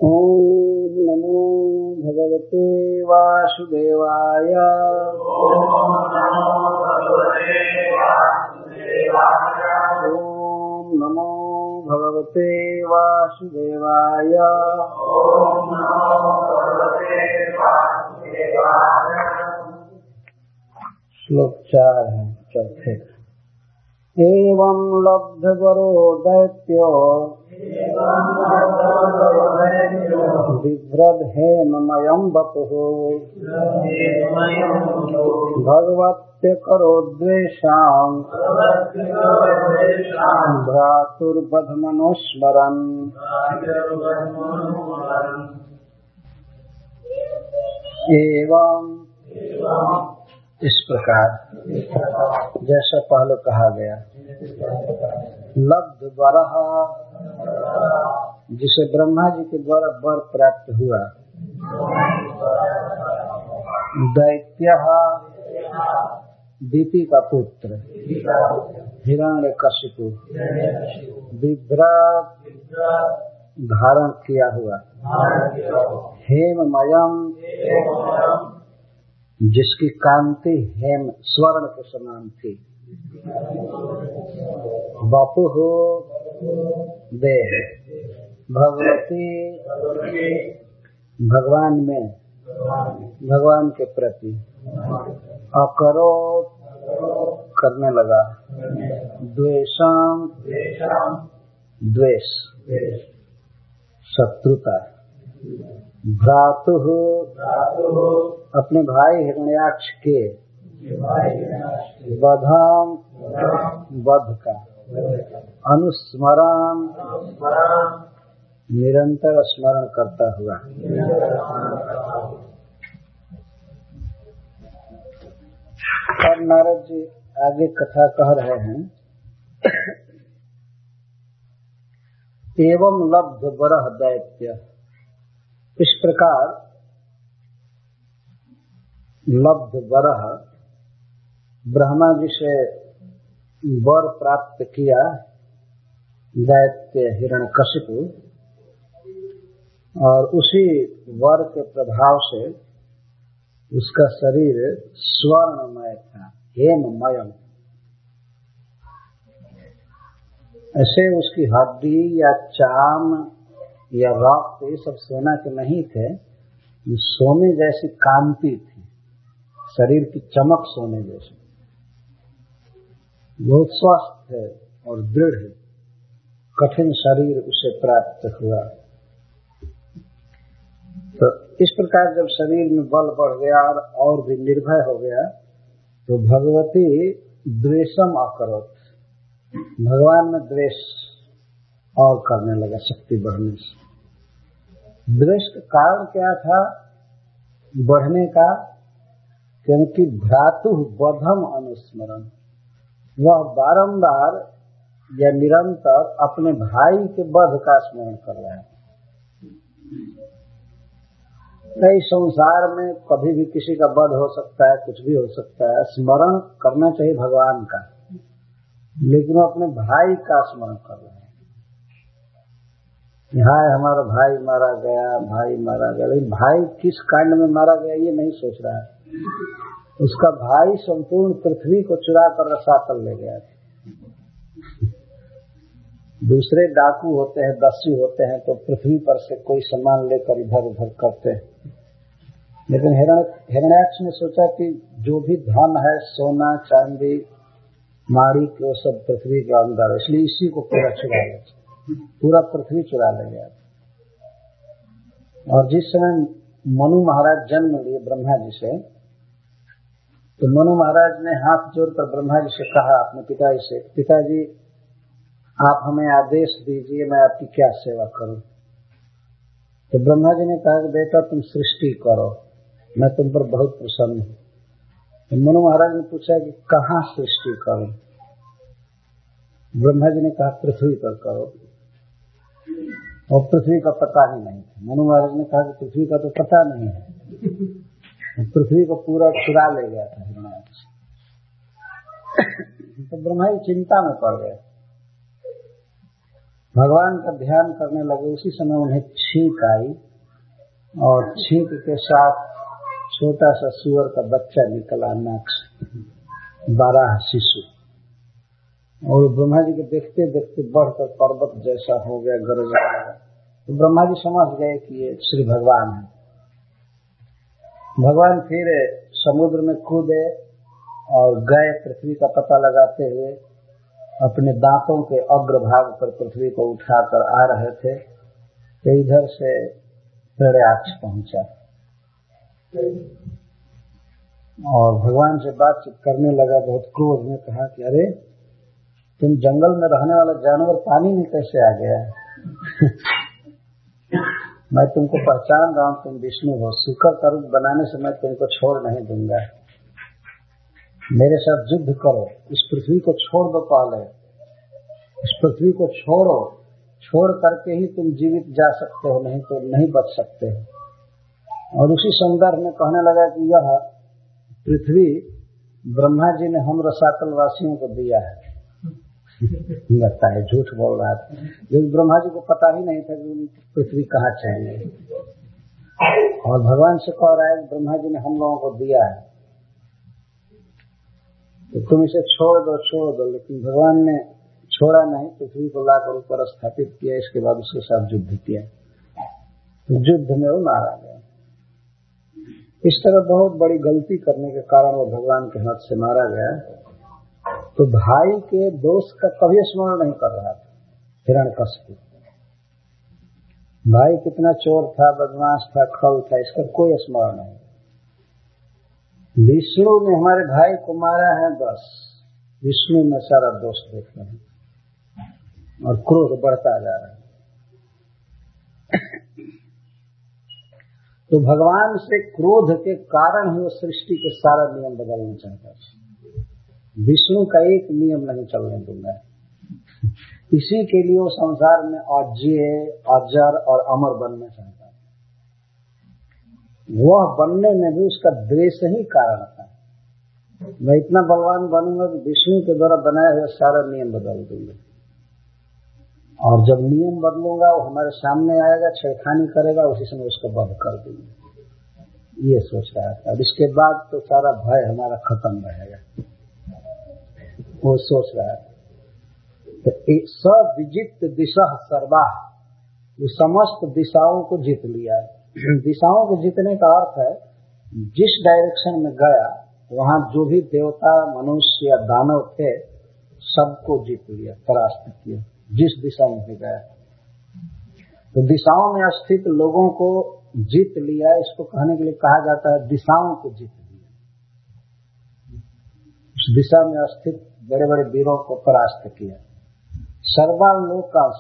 ओम नमो भगवते वासुदेवाय। ओम नमो भगवते वासुदेवाय। श्लोक 4 है चौथे। एवं लब्धवरो दैत्यो बिभ्रद्हेममयं वपुः भगवत्य करो द्वेषां भ्रातुर्वधमनुस्मरन्। एवं इस प्रकार जैसा पहले कहा गया, लब्ध वरः जिसे ब्रह्मा जी के द्वारा वर प्राप्त हुआ, दैत्यः दीति का पुत्र हिरण्यकशिपु, बिभ्रत् धारण किया हुआ, हेममयम् जिसकी कांति हेम स्वर्ण के समान थी, वपुः देह भगवती भगवान में भगवान के प्रति, अकरोत् करने लगा, द्वेषां द्वेष शत्रुता, भ्रातुः अपने भाई हिरण्याक्ष के, वधाम वध का, अनुस्मरण निरंतर स्मरण करता हुआ। और नारद जी आगे कथा कह रहे हैं। एवं लब्ध वरः दैत्य, इस प्रकार लब्ध वरः ब्रह्मा जी से वर प्राप्त किया दैत्य हिरण्यकशिपु, और उसी वर के प्रभाव से उसका शरीर स्वर्णमय था, हेममयम्। ऐसे उसकी हड्डी या चाम या रक्त ये सब सोना के नहीं थे, सोने जैसी कांति थी, शरीर की चमक सोने जैसी, बहुत स्वस्थ है और दृढ़ है। कठिन शरीर उसे प्राप्त हुआ। तो इस प्रकार जब शरीर में बल बढ़ गया और भी निर्भय हो गया, तो भगवती द्वेषम अकरोत्, भगवान में द्वेष और करने लगा शक्ति बढ़ने से। द्वेष का कारण क्या था बढ़ने का? क्योंकि भ्रातु वधम अनुस्मरण, वह बारंबार या निरंतर अपने भाई के वध का स्मरण कर रहा है। कई संसार में कभी भी किसी का वध हो सकता है, कुछ भी हो सकता है, स्मरण करना चाहिए भगवान का, लेकिन वो अपने भाई का स्मरण कर रहा है। यहाँ हमारा भाई मारा गया, भाई मारा गया, लेकिन भाई किस कांड में मारा गया ये नहीं सोच रहा है। उसका भाई संपूर्ण पृथ्वी को चुरा कर रसातल ले गया था। दूसरे डाकू होते हैं, दस्यु होते हैं, तो पृथ्वी पर से कोई सामान लेकर इधर उधर करते हैं, लेकिन हिरण्याक्ष ने सोचा कि जो भी धन है, सोना चांदी माणिक, वो सब पृथ्वी के अंदर, इसलिए इसी को पूरा चुरा ले, पूरा पृथ्वी चुरा ले गया। और जिस समय मनु महाराज जन्म लिए ब्रह्मा जी से, तो मनु महाराज ने हाथ जोड़कर ब्रह्मा जी से कहा अपने पिताजी से, पिताजी आप हमें आदेश दीजिए, मैं आपकी क्या सेवा करूं। तो ब्रह्मा जी ने कहा कि बेटा तुम सृष्टि करो, मैं तुम पर बहुत प्रसन्न हूं। तो मनु महाराज ने पूछा कि कहाँ सृष्टि करूं? ब्रह्मा जी ने कहा पृथ्वी पर करो, और पृथ्वी का पता ही नहीं था। मनु महाराज ने कहा कि पृथ्वी का तो पता नहीं है, पृथ्वी को पूरा चुरा ले गया था हिरण्याक्ष। तो ब्रह्मा जी चिंता में पड़ गए। भगवान का ध्यान करने लगे। उसी समय उन्हें छींक आई और छींक के साथ छोटा सा सूअर का बच्चा निकला, नाक 12 शिशु, और ब्रह्मा जी को देखते देखते बढ़कर पर्वत जैसा हो गया, गरजने लगा। तो ब्रह्मा जी समझ गए कि ये श्री भगवान है। भगवान फिर समुद्र में कूदे और गए पृथ्वी का पता लगाते हुए। अपने दांतों के अग्रभाग पर पृथ्वी को उठाकर आ रहे थे तो इधर से प्रयाग पहुंचा और भगवान से बातचीत करने लगा। बहुत क्रोध में कहा कि अरे तुम जंगल में रहने वाला जानवर पानी में कैसे आ गया? मैं तुमको पहचान रहा हूं, तुम विष्णु हो। शुकर का रूप बनाने से मैं तुमको छोड़ नहीं दूंगा। मेरे साथ युद्ध करो, इस पृथ्वी को छोड़ दो। पहले इस पृथ्वी को छोड़ो, छोड़ करके ही तुम जीवित जा सकते हो, नहीं तो नहीं बच सकते हो। और उसी संदर्भ में कहने लगा कि यह पृथ्वी ब्रह्मा जी ने हम रसातल वासियों को दिया है। लगता है झूठ बोल रहा था, लेकिन ब्रह्मा जी को पता ही नहीं था कि पृथ्वी कहाँ चाहिए। और भगवान से कह रहा है कि ब्रह्मा जी ने हम लोगों को दिया है तो तुम इसे छोड़ दो। लेकिन भगवान ने छोड़ा नहीं, पृथ्वी को लाकर ऊपर स्थापित किया। इसके बाद उसके साथ युद्ध किया, तो युद्ध में वो मारा गया। इस तरह बहुत बड़ी गलती करने के कारण वो भगवान के हाथ से मारा गया। तो भाई के दोष का कभी स्मरण नहीं कर रहा था हिरण्यकश्यप। भाई कितना चोर था, बदमाश था, खल था, इसका कोई स्मरण नहीं। विष्णु ने हमारे भाई को मारा है, बस विष्णु में सारा दोष देख रहे हैं और क्रोध बढ़ता जा रहा है। तो भगवान से क्रोध के कारण ही वो सृष्टि के सारा नियम बदलना चाहता है। विष्णु का एक नियम नहीं चलने दूंगा। इसी के लिए वो संसार में अजय, अजर और अमर बनना चाहता है। वह बनने में भी उसका द्वेष ही कारण था। मैं इतना बलवान बनूंगा कि विष्णु के द्वारा बनाया हुआ सारा नियम बदल दूंगा, और जब नियम बदलूंगा वो हमारे सामने आएगा, छेड़खानी करेगा, उसी समय उसको वध कर दूंगा। ये सोच रहा था। इसके बाद तो सारा भय हमारा खत्म रहेगा, वो सोच रहा है। तो सब विजित दिशा सर्वा, वो समस्त दिशाओं को जीत लिया। दिशाओं को जीतने का अर्थ है जिस डायरेक्शन में गया वहां जो भी देवता, मनुष्य या दानव थे सबको जीत लिया, परास्त किया, जिस दिशा में भी गया। तो दिशाओं में स्थित लोगों को जीत लिया, इसको कहने के लिए कहा जाता है दिशाओं को जीत लिया। उस दिशा में स्थित बड़े बड़े वीरों को परास्त किया। सर्वालोकांश,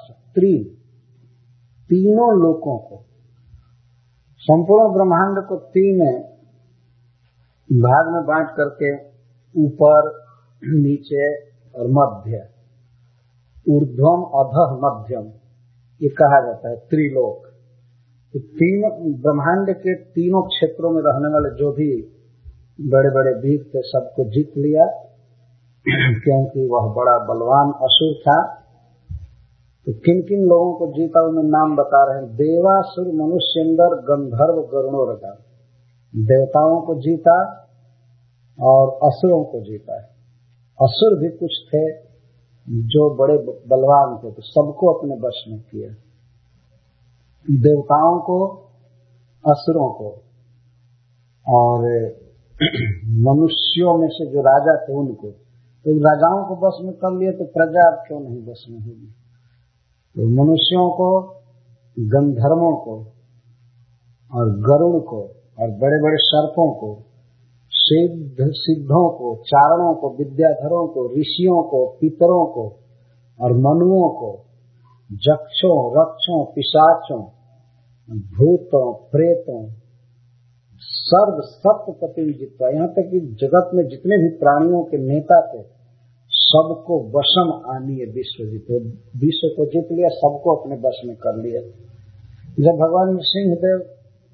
तीनों लोकों को, संपूर्ण ब्रह्मांड को 3 भाग में बांट करके ऊपर, नीचे और मध्य, ऊर्ध्वम, अधः, मध्यम, ये कहा जाता है त्रिलोक। तो तीनों ब्रह्मांड के तीनों क्षेत्रों में रहने वाले जो भी बड़े बड़े वीर थे सबको जीत लिया, क्योंकि वह बड़ा बलवान असुर था। तो किन किन लोगों को जीता उन्हें नाम बता रहे हैं। देवासुर, मनुष्येंद्र, गंधर्व, गरुणोरगा। देवताओं को जीता और असुरों को जीता है। असुर भी कुछ थे जो बड़े बलवान थे, तो सबको अपने वश में किया। देवताओं को, असुरों को, और मनुष्यों में से जो राजा थे उनको। तो राजाओं को बस में कर लिए तो प्रजा क्यों नहीं बस में होगी। तो मनुष्यों को, गंधर्वों को और गरुड़ को और बड़े बड़े सर्पों को, सिद्धों को, चारणों को, विद्याधरों को, ऋषियों को, पितरों को और मनुओं को, जक्षों, रक्षों, पिशाचों, भूतों, प्रेतों, सर्व सप्तपति जीता। यहाँ तक कि जगत में जितने भी प्राणियों के नेता थे सबको वशम आनिए विश्व जीते। विश्व को जीत लिया, सबको अपने वश में कर लिया। जब भगवान सिंहदेव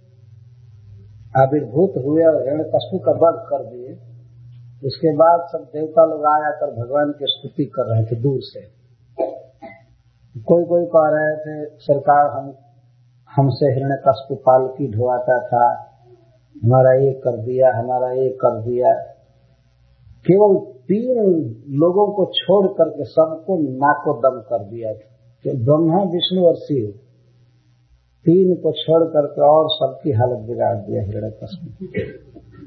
आविर्भूत हुए और हिरण्यकश्यप का वध कर दिए, उसके बाद सब देवता लोग आया कर भगवान की स्तुति कर रहे थे दूर से। कोई कह रहे थे सरकार हमसे हिरण्यकश्यप पालकी ढोवाता था, हमारा ये कर दिया, हमारा ये कर दिया। केवल 3 लोगों को छोड़ करके सबको नाको दम कर दिया था, तो ब्रह्मा विष्णु और शिव 3 को छोड़ करके और सबकी हालत बिगाड़ दिया हिरण्यकश्यप।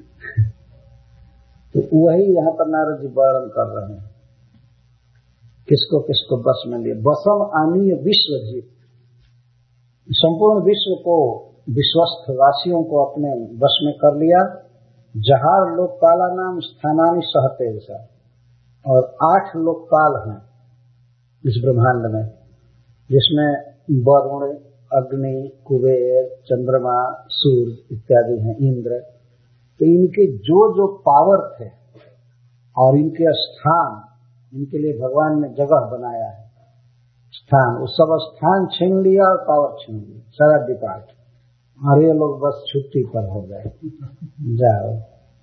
तो वही यहाँ पर नारद जी वर्णन कर रहे हैं, किसको किसको बस में लिए। बसम आनीय विश्व जीत, संपूर्ण विश्व को, विश्वस्थ वासियों को अपने वश में कर लिया। जहार लोकपाला नाम स्थानानि सहते सा, और 8 लोकपाल हैं इस ब्रह्मांड में, जिसमें वरुण, अग्नि, कुबेर, चंद्रमा, सूर्य इत्यादि हैं, इंद्र। तो इनके जो जो पावर थे और इनके स्थान, इनके लिए भगवान ने जगह बनाया है स्थान, उस सब स्थान छीन लिया और पावर छीन ली, सारा डिपार्ट। और ये लोग बस छुट्टी पर हो गए, जाओ।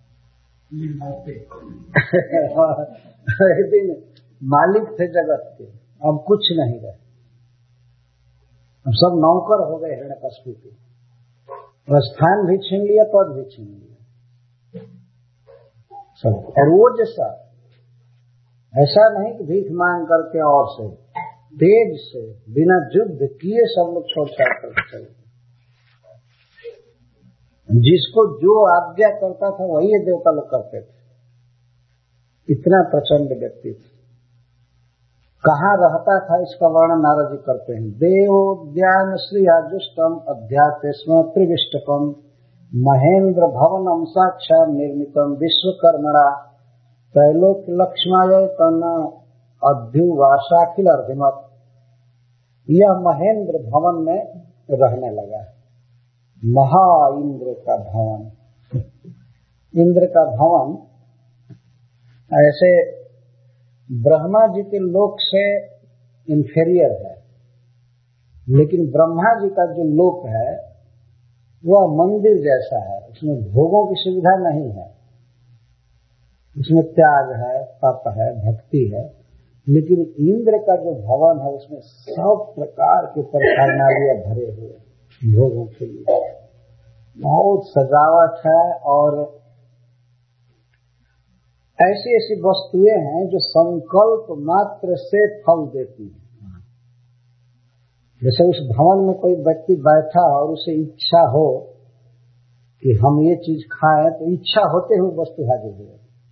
एक दिन मालिक थे जगत के, अब कुछ नहीं रहे, अब सब नौकर हो गए हिरण्यकश्यप के। स्थान भी छीन लिया, पद भी छीन लिया सब। और वो जैसा ऐसा नहीं कि भीख मांग करके और से तेज से बिना युद्ध किए सब लोग छोड़ छाड़ करके चले। जिसको जो आज्ञा करता था वही ये देवता लोग करते थे, इतना प्रचंड व्यक्ति थे। कहाँ रहता था इसका वर्णन नारद जी करते हैं। देवोद्यान श्री आजुष्टम अध्यात्म त्रिविष्टकम महेंद्र भवनम साक्षात् निर्मितम विश्वकर्मणा त्रैलोक लक्ष्माय तन अध्युवासाखिल अर्धिमत। यह महेंद्र भवन में रहने लगा, महा इंद्र का भवन। इंद्र का भवन ऐसे ब्रह्मा जी के लोक से इंफीरियर है, लेकिन ब्रह्मा जी का जो लोक है वह मंदिर जैसा है, उसमें भोगों की सुविधा नहीं है, उसमें त्याग है, तप है, भक्ति है। लेकिन इंद्र का जो भवन है उसमें सब प्रकार के प्रकारनालियां भरे हुए भोगों के लिए, बहुत सजावट है और ऐसी ऐसी वस्तुएं हैं जो संकल्प मात्र से फल देती हैं। जैसे उस भवन में कोई व्यक्ति बैठा और उसे इच्छा हो कि हम ये चीज खाएं, तो इच्छा होते हुए वस्तु हाजिर हो।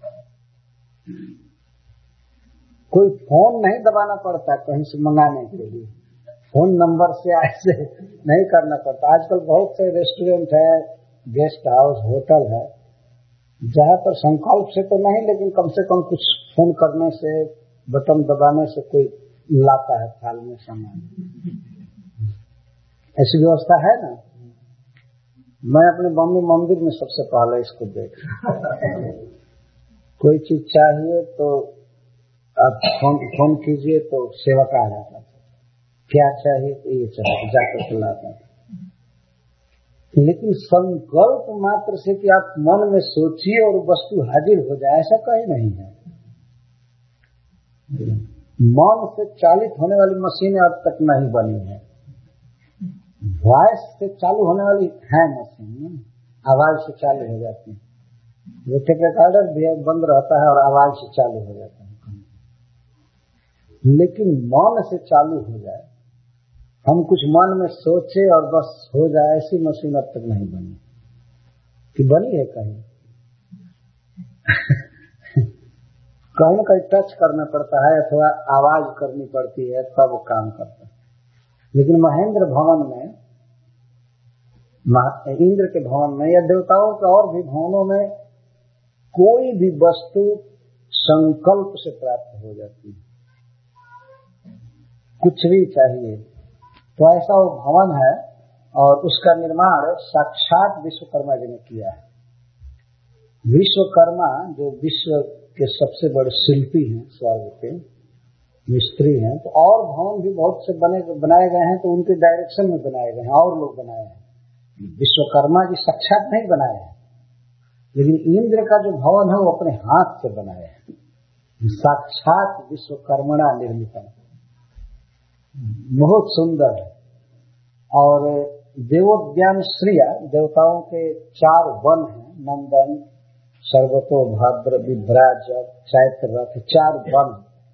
कोई फोन नहीं दबाना पड़ता कहीं से मंगाने के लिए, फोन नंबर से ऐसे नहीं करना पड़ता। आजकल बहुत से रेस्टोरेंट है, गेस्ट हाउस, होटल है, जहाँ पर संकल्प से तो नहीं, लेकिन कम से कम कुछ फोन करने से, बटन दबाने से कोई लाता है थाल में सामान। ऐसी व्यवस्था है ना। मैं अपने बॉम्बे मंदिर में सबसे पहले इसको देखा। कोई चीज चाहिए तो आप फोन कीजिए तो सेवक आ जाता था, क्या चाहिए तो ये चाहिए, जाकर के लाता था। लेकिन संकल्प मात्र से कि आप मन में सोचिए और वस्तु हाजिर हो जाए, ऐसा कहीं नहीं है। मन से चालित होने वाली मशीनें अब तक नहीं बनी है। वॉइस से चालू होने वाली है मशीन, आवाज से चालू हो जाती है। वो टेप रिकॉर्डर भी बंद रहता है और आवाज से चालू हो जाता है। लेकिन मन से चालू हो जाए, हम कुछ मन में सोचे और बस हो जाए, ऐसी मशीन अब तक नहीं बनी। कि बनी है कहीं? कहीं न कहीं टच करना पड़ता है अथवा आवाज करनी पड़ती है तब वो काम करता है। लेकिन महेंद्र भवन में, इंद्र के भवन में या देवताओं के और भी भवनों में कोई भी वस्तु संकल्प से प्राप्त हो जाती है। कुछ भी चाहिए तो ऐसा वो भवन है, और उसका निर्माण साक्षात विश्वकर्मा जी ने किया है। विश्वकर्मा जो विश्व के सबसे बड़े शिल्पी हैं, स्वर्ग के मिस्त्री हैं, तो और भवन भी बहुत से बनाए गए हैं, तो उनके डायरेक्शन में बनाए गए हैं, और लोग बनाए हैं। विश्वकर्मा जी साक्षात नहीं बनाए हैं, लेकिन इंद्र का जो भवन है वो अपने हाथ से बनाए हैं। साक्षात विश्वकर्मणा निर्मित। बहुत सुंदर है। और देवोद्यान श्रिया, देवताओं के 4 वन हैं, नंदन, सर्वतो, भद्र, विभ्राज, चैत्र रथ, 4 वन।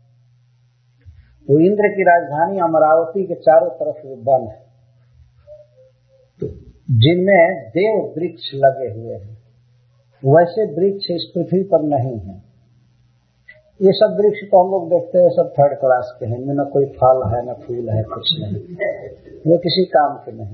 वो इंद्र की राजधानी अमरावती के चारों तरफ वन है, तो जिनमें देव वृक्ष लगे हुए हैं। वैसे वृक्ष इस पृथ्वी पर नहीं है। ये सब वृक्ष तो हम लोग देखते हैं सब 3rd क्लास के हैं, इनमें न कोई फल है न फूल है, कुछ नहीं, वो किसी काम के नहीं,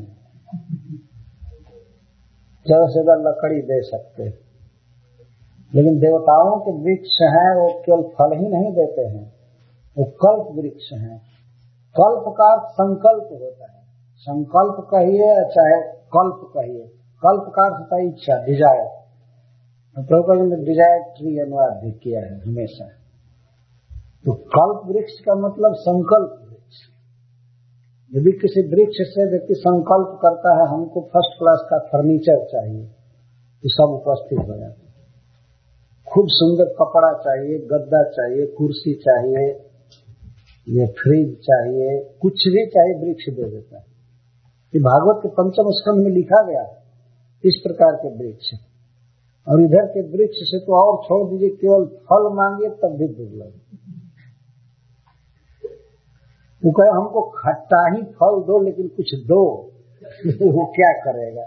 ज्यादा से ज्यादा लकड़ी दे सकते हैं। लेकिन देवताओं के वृक्ष हैं, वो केवल फल ही नहीं देते हैं, वो कल्प वृक्ष हैं। कल्प का संकल्प होता है, संकल्प कहिए चाहे कल्प कहिए। कल्प का अर्थ होता है इच्छा, डिजायर। प्रभुपाद ने डिजायर ट्री अनुवाद भी किया है हमेशा। तो कल्प वृक्ष का मतलब संकल्प वृक्ष। यदि किसी वृक्ष से व्यक्ति संकल्प करता है हमको 1st क्लास का फर्नीचर चाहिए, तो सब उपस्थित हो जाता है। खूब सुंदर कपड़ा चाहिए, गद्दा चाहिए, कुर्सी चाहिए, ये फ्रिज चाहिए, कुछ भी चाहिए, वृक्ष दे देता है। ये भागवत के 5म स्कंध में लिखा गया इस प्रकार के वृक्ष। और इधर के वृक्ष से तो और छोड़ दीजिए, केवल फल मांगिए तब भी दुर्लभ। वो कहे हमको खट्टा ही फल दो लेकिन कुछ दो, वो क्या करेगा?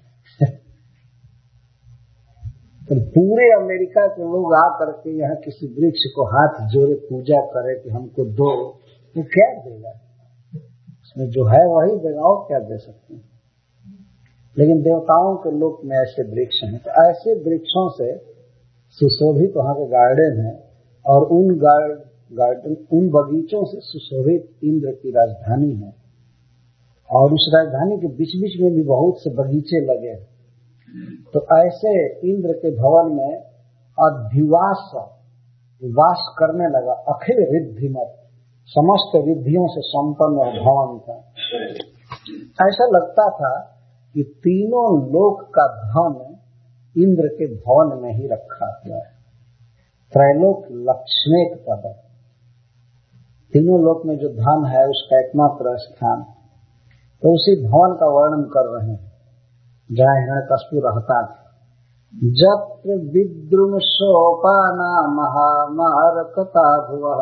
तो पूरे अमेरिका के लोग आ करके यहाँ किसी वृक्ष को हाथ जोड़े पूजा करे कि हमको दो, वो क्या देगा? उसमें जो है वही देगा, और क्या दे सकते हैं? लेकिन देवताओं के लोक में ऐसे वृक्ष हैं, तो ऐसे वृक्षों से सुशोभित वहाँ के गार्डन है। और उन बगीचों से सुशोभित इंद्र की राजधानी है। और उस राजधानी के बीच बीच में भी बहुत से बगीचे लगे हैं। तो ऐसे इंद्र के भवन में अधिवास वास करने लगा अखिल रिद्धिमत, समस्त रिद्धियों से संपन्न भवन था। ऐसा लगता था कि तीनों लोक का धन इंद्र के भवन में ही रखा हुआ है। त्रैलोक लक्ष्मेक पद, तीनों लोक में जो धन है उसका एकमात्र स्थान, तो उसी भवन का वर्णन कर रहे हैं जहाँ हिरण्यकशिपु रहता था। जत्र विद्रुम सोपाना महामारकता भुवः,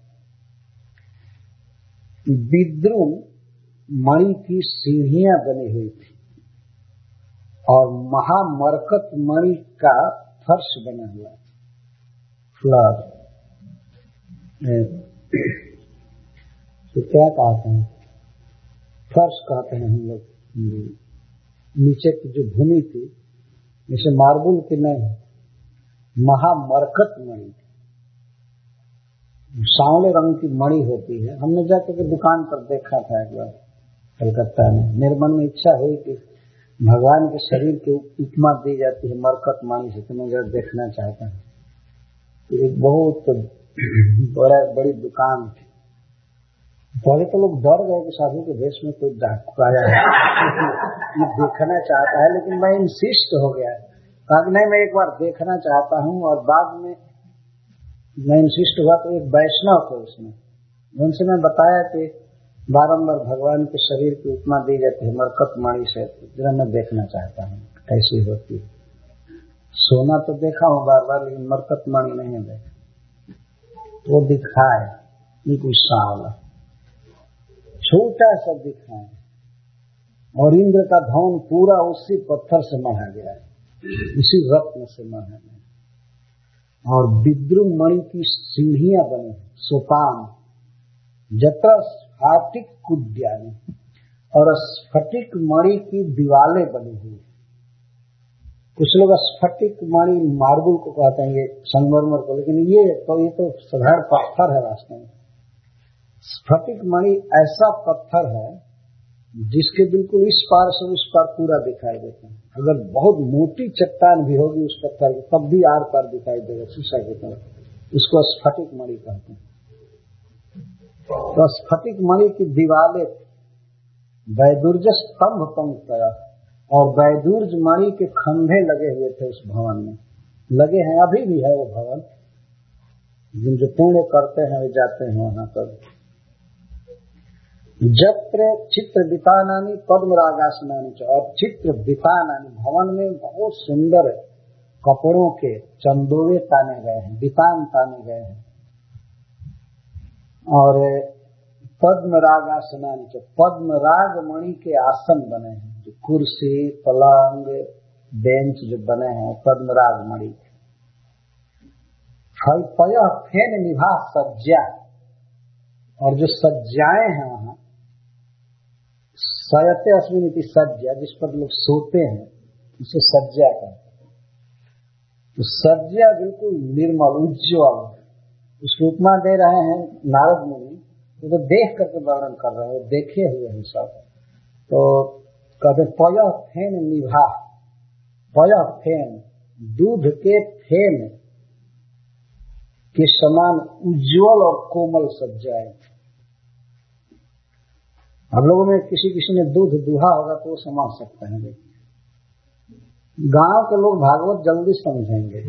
विद्रुम मणि की सीढ़ियां बनी हुई थी और महामरकत मणि का फर्श बना हुआ फ्लर। तो क्या कहते हैं? फर्श कहते हैं हम लोग। नीचे की जो भूमि थी जैसे मार्बल की नहीं, महामरकत मणि, सांवले रंग की मणि होती है। हमने जाकर के दुकान पर देखा था एक बार कलकत्ता में। मेरे मन में इच्छा हुई कि भगवान के शरीर की उपमा दी जाती है मरकत मणि से, तो मैं जरा देखना चाहता हूँ। एक बहुत बड़ी दुकान थी। पहले तो लोग डर गए कि साधु के भेष में कोई डाकू आया है ये देखना चाहता है, लेकिन मैं इंसिस्ट हो गया, कहा नहीं मैं एक बार देखना चाहता हूँ। और बाद में मैं इंसिस्ट हुआ तो एक वैष्णव थे उसमें, उनसे मैं बताया कि बारंबार भगवान के शरीर की उपमा दी जाती है मरकत मणि से, जरा मैं देखना चाहता हूँ कैसी होती है। सोना तो देखा हूँ बार बार, लेकिन मरकत मणि नहीं देखा। वो दिखाए बिल्कुल सांवला, छोटा सा दिखाए, और इंद्र का भवन पूरा उसी पत्थर से मढ़ा गया है, उसी रत्न से मढ़ा गया। और विद्रुम मणि की सीढ़ियां बनी, सोपान, जत्र स्फटिक कुद्यानी, और स्फटिक मणि की दीवालें बनी हुई। कुछ लोग स्फटिक मणि मार्बल को कहते हैं, ये संगमरमर को, लेकिन ये तो साधारण पत्थर है वास्तव में। स्फटिक मणि ऐसा पत्थर है जिसके बिल्कुल इस पार से उस पार पूरा दिखाई देता है। अगर बहुत मोटी चट्टान भी होगी उस पत्थर की तब भी आर पार दिखाई देगा शीशा की तरह। इसको स्फटिक मणि कहते हैं। तो स्फटिक मणि की दीवारें वैदुर्ज स्तंभ पंक्तया, और वैदुर्ज मणि के खंभे लगे हुए थे उस भवन में, लगे हैं, अभी भी है वो भवन। जिन जो पुण्य करते हैं वे जाते हैं वहां पर। जत्र चित्र वितानानि पद्मरागासनानि च, और चित्र वितानानि भवन में बहुत सुंदर कपड़ों के चंदोवे ताने गए हैं, वितान ताने गए हैं। और पद्मरागासनानि च, पद्मराग मणि के आसन बने हैं, जो कुर्सी पलंग बेंच जो बने हैं पद्मराग मणि। फलपय फेन निभा सज्जा, और जो सज्जाएं हैं वहां, सयते अस्मिनिति सज्जा, जिस पर लोग सोते हैं उसे सज्जा कहते हैं। तो सज्जा बिल्कुल निर्मल उज्ज्वल, उसकी उपमा दे रहे हैं नारद मुनि, तो देख करके वर्णन कर रहे हैं, देखे हुए हैं सब। तो कहते पय फेन निभा, पय फेन दूध के फेन के समान उज्ज्वल और कोमल सज्जाएं। हम लोगों में किसी ने दूध दुहा होगा तो वो समझ सकते हैं, देखिए गांव के लोग भागवत जल्दी समझेंगे।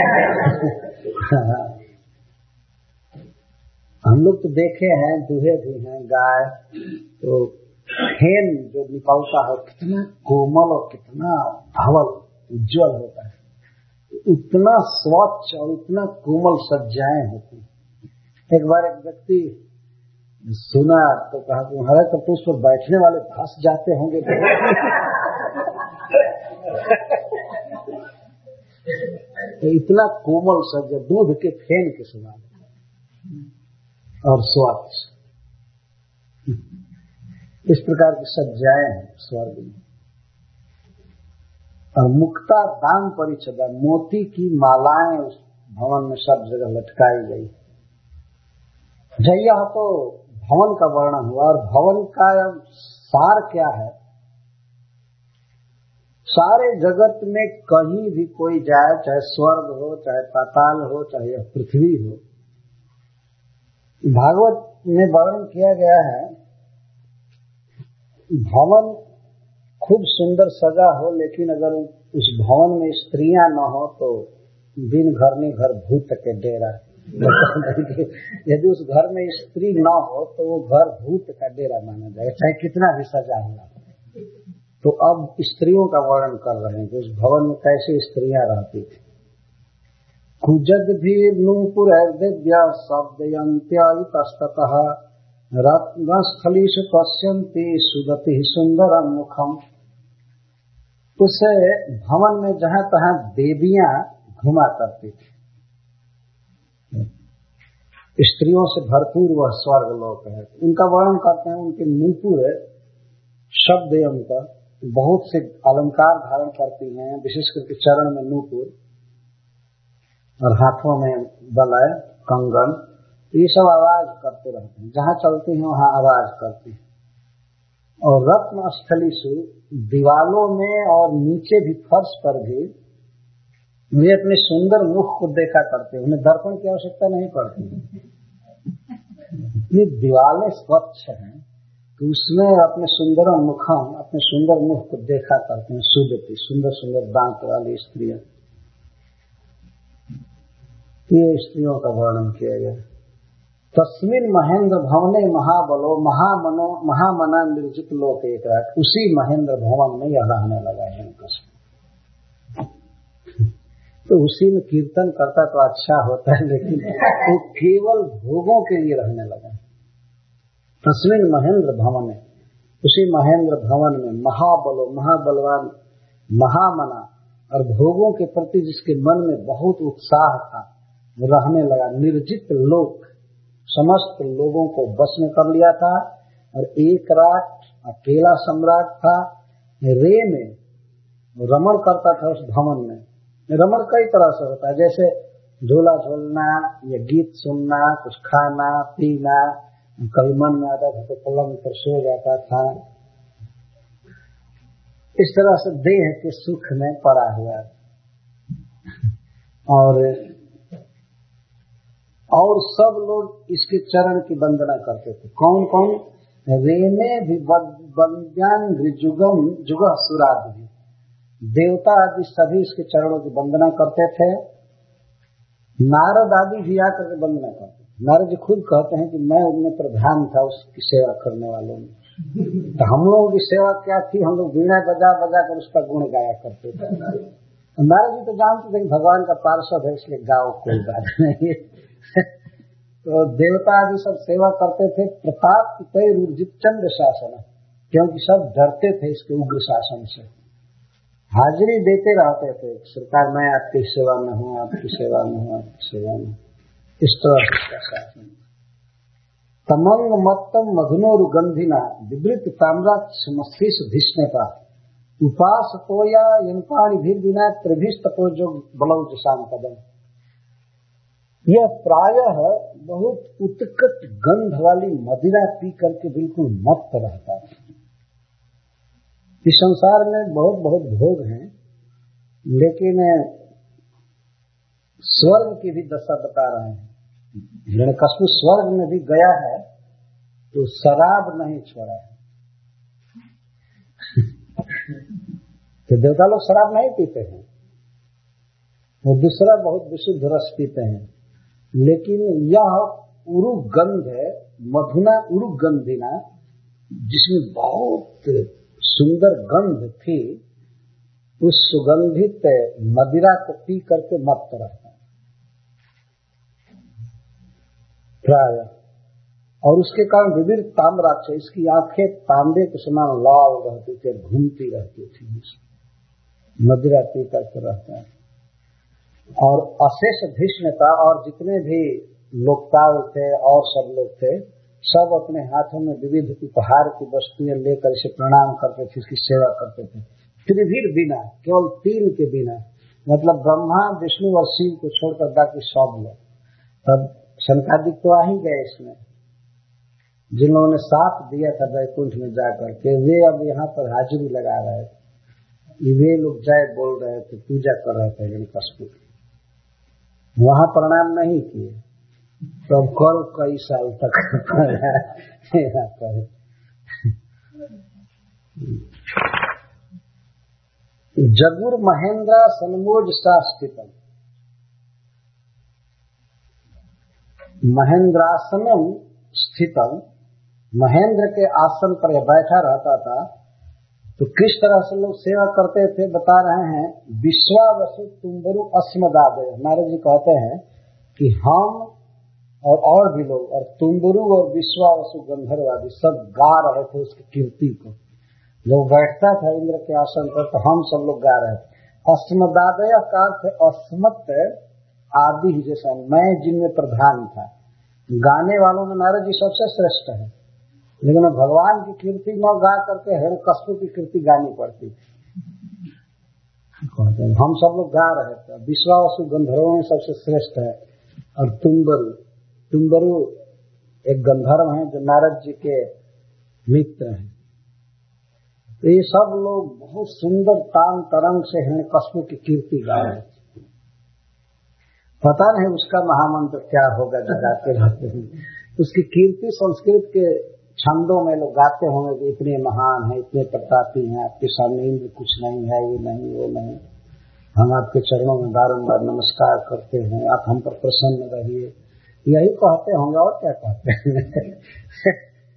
हम लोग तो देखे हैं, दूहे भी हैं गाय, तो फेन जो निकलता है कितना कोमल और कितना धवल उज्ज्वल होता है, उतना स्वच्छ और उतना कोमल सज्जाएं होती। एक बार एक व्यक्ति सुना तो कहा कि हमारे तो उस पर बैठने वाले फंस जाते होंगे। तो इतना कोमल सज्जा, दूध के फेन के समान और स्वच्छ, इस प्रकार की सज्जाएं हैं स्वर्ग में। और मुक्ता दान परिच्छदा, मोती की मालाएं उस भवन में सब जगह लटकाई गई। जय तो भवन का वर्णन हुआ, और भवन का सार क्या है? सारे जगत में कहीं भी कोई जाए, चाहे स्वर्ग हो, चाहे पाताल हो, चाहे पृथ्वी हो, भागवत में वर्णन किया गया है, भवन खूब सुंदर सजा हो, लेकिन अगर उस भवन में स्त्रियां न हो तो दिन घर में घर भूत के डेरा। यदि उस घर में स्त्री न हो तो वो घर भूत का डेरा माना जाएगा, चाहे कितना भी सजा हो। तो अब स्त्रियों का वर्णन कर रहे हैं कि उस भवन में कैसे स्त्रियां रहती थी। कुजद भी नूपुर दिव्य शब्दयंत्यास्तः रत्नस्थलीषु पश्यन्ति सुदति सुंदरम मुखम। उसे भवन में जहां तहां देवियां घुमा करती थी। स्त्रियों से भरपूर वह स्वर्ग लोक है। उनका वर्णन करते हैं, उनके नूपुर शब्दयंत्र, बहुत से अलंकार धारण करती हैं, विशेष करके चरण में नूपुर और हाथों में बलय कंगन, ये सब आवाज करते रहते हैं, जहां चलती हैं वहां आवाज करती हैं। और रत्न स्थलीसु, दीवालों में और नीचे भी फर्श पर भी वे अपने सुंदर मुख को देखा करते हैं, उन्हें दर्पण की आवश्यकता नहीं पड़ती। इतनी दीवालें स्वच्छ हैं कि उसमें अपने सुंदर मुखम, अपने सुंदर मुख को देखा करते हैं। सुदति, सुंदर सुंदर दांत वाली स्त्रियां, ये स्त्रियों का वर्णन किया गया। तस्मिन महेंद्र भवने महाबलो महामनो महामना निर्जित लोक एक रात, उसी महेंद्र भवन में यह रहने लगा है। तो उसी में कीर्तन करता तो अच्छा होता है, लेकिन वो केवल भोगों के लिए रहने लगा। तस्मिन महेंद्र भवन, उसी महेंद्र भवन में महाबलो, महाबलवान, महामना, और भोगों के प्रति जिसके मन में बहुत उत्साह था वो रहने लगा। निर्जित लोक, समस्त लोगों को बस में कर लिया था। और एक रात अकेला सम्राट था, रे में रमण करता था उस भवन में। रमण कई तरह से होता है, जैसे झूला झूलना या गीत सुनना, कुछ खाना पीना, कभी मन में आता था तो पलंग पर सो जाता था। इस तरह से देह के सुख में पड़ा हुआ। और सब लोग इसके चरण की वंदना करते थे। कौन कौन? रेने भी वंद्यान जुगम जुग सुरादि, देवता आदि सभी इसके चरणों की वंदना करते थे। नारद आदि भी आकर के वंदना करते थे। नारद जी खुद कहते हैं कि मैं उनमें प्रधान था उसकी सेवा करने वालों में। तो हम लोगों की सेवा क्या थी, हम लोग वीणा बजा बजा कर उसका गुण गाया करते थे। नारद जी तो जानते थे कि भगवान का पार्षद है इसलिए गाओ कोई बात नहीं। तो देवता आदि सब सेवा करते थे। प्रताप तय ऊर्जित चंद्र शासन, क्योंकि सब डरते थे इसके उग्र शासन से, हाजिरी देते रहते थे सरकार मैं आपकी सेवा में हूँ, आपकी सेवा में हूँ, आपकी सेवा में। इस तरह का शासन। तमंग मत्तम मधुनोरु गंधिना विवृत ताम्राक्ष मस्तिष्क धिष्णता उपास तोया यंपाणी भीर बिना त्रिभिष तपोजो बलौज सांपदम। यह प्रायः बहुत उत्कट गंध वाली मदिरा पी करके बिल्कुल मत्त रहता है। इस संसार में बहुत बहुत भोग हैं, लेकिन स्वर्ग की भी दशा बता रहे हैं। हिरण्यकश्यप स्वर्ग में भी गया है तो शराब नहीं छोड़ा है। तो देवता लोग शराब नहीं पीते हैं, वो दूसरा बहुत विशुद्ध रस पीते हैं। लेकिन यह उरु गंध है, मधुना उरु गंधिना, जिसमें बहुत सुंदर गंध थी, उस सुगंधित मदिरा को पी करके मत्त रहता है प्राय। और उसके कारण विविध ताम्राक्ष, इसकी आंखें तांबे के समान लाल रहती थी, घूमती रहती थी, मदिरा पी करके रहता है। और अशेष धिष्णता, और जितने भी लोकपाल थे और सब लोग थे, सब अपने हाथों में विविध उपहार की वस्तुएं लेकर इसे प्रणाम करते थे, इसकी सेवा करते थे। त्रिभीर बिना, केवल तीन के बिना, मतलब ब्रह्मा विष्णु और शिव को छोड़कर बाकी सब लोग। तब शंकादिक तो आ ही गए इसमें, जिन लोगों ने साथ दिया था वैकुंठ में जाकर के, वे अब यहाँ पर हाजिरी लगा रहे थे। वे लोग जय बोल रहे थे, पूजा कर रहे थे हिरण्यकश्यप की, वहां प्रणाम नहीं किए। तो कल कई साल तक जगुर महेंद्र सन्मोज सा स्थितम, महेंद्रासनम स्थितम, महेंद्र के आसन पर यह बैठा रहता था। तो किस तरह से लोग सेवा करते थे बता रहे हैं। विश्वावसु तुम्बरु अस्मदादय, नारद जी कहते हैं कि हम और भी लोग, और तुम्बरु और विश्वावसु गंधर्व आदि सब गा रहे थे उसकी कीर्ति को। लोग बैठता था इंद्र के आसन पर तो हम सब लोग गा रहे थे। अस्मदादय का अर्थ अस्मत् आदि, जैसा मैं जिनमें प्रधान था। गाने वालों में नारद जी सबसे श्रेष्ठ है, लेकिन भगवान की कीर्ति न गा करके हिरण्यकश्यप की कीर्ति गानी पड़ती थी। हम सब लोग गा रहे थे। विश्वावसु गंधर्वों में सबसे श्रेष्ठ है। और तुम्बरु एक गंधर्व हैं जो नारद जी के मित्र हैं। तो ये सब लोग बहुत सुंदर तान तरंग से हिरण्यकश्यप की कीर्ति गा रहे थे। पता नहीं उसका महामंत्र क्या होगा जो गाते रहते हैं। उसकी कीर्ति संस्कृत के छंदों में लोग गाते होंगे कि इतने महान है, इतने प्रतापी हैं, आपके सामने इंद्र कुछ नहीं है, ये नहीं वो नहीं, हम आपके चरणों में बारंबार नमस्कार करते हैं, आप हम पर प्रसन्न रहिए, यही कहते होंगे और क्या कहते हैं।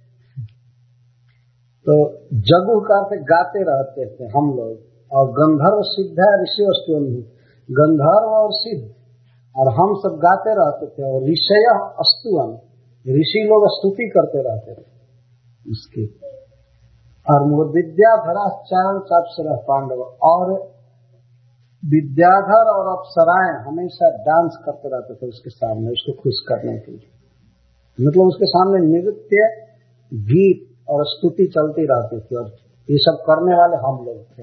तो जगु का अर्थ गाते रहते थे हम लोग। और गंधर्व सिद्ध ऋषि वस्तु, गंधर्व और सिद्ध और हम सब गाते रहते थे। और ऋषय अस्तुअन, ऋषि लोग स्तुति करते रहते थे इसकी। और विद्याधरा चारण चाप्सरा पांडव, और विद्याधर और अप्सराएं हमेशा डांस करते रहते थे उसके सामने, उसको खुश करने के लिए। मतलब उसके सामने नृत्य, गीत और स्तुति चलती रहती थी। और ये सब करने वाले हम लोग थे।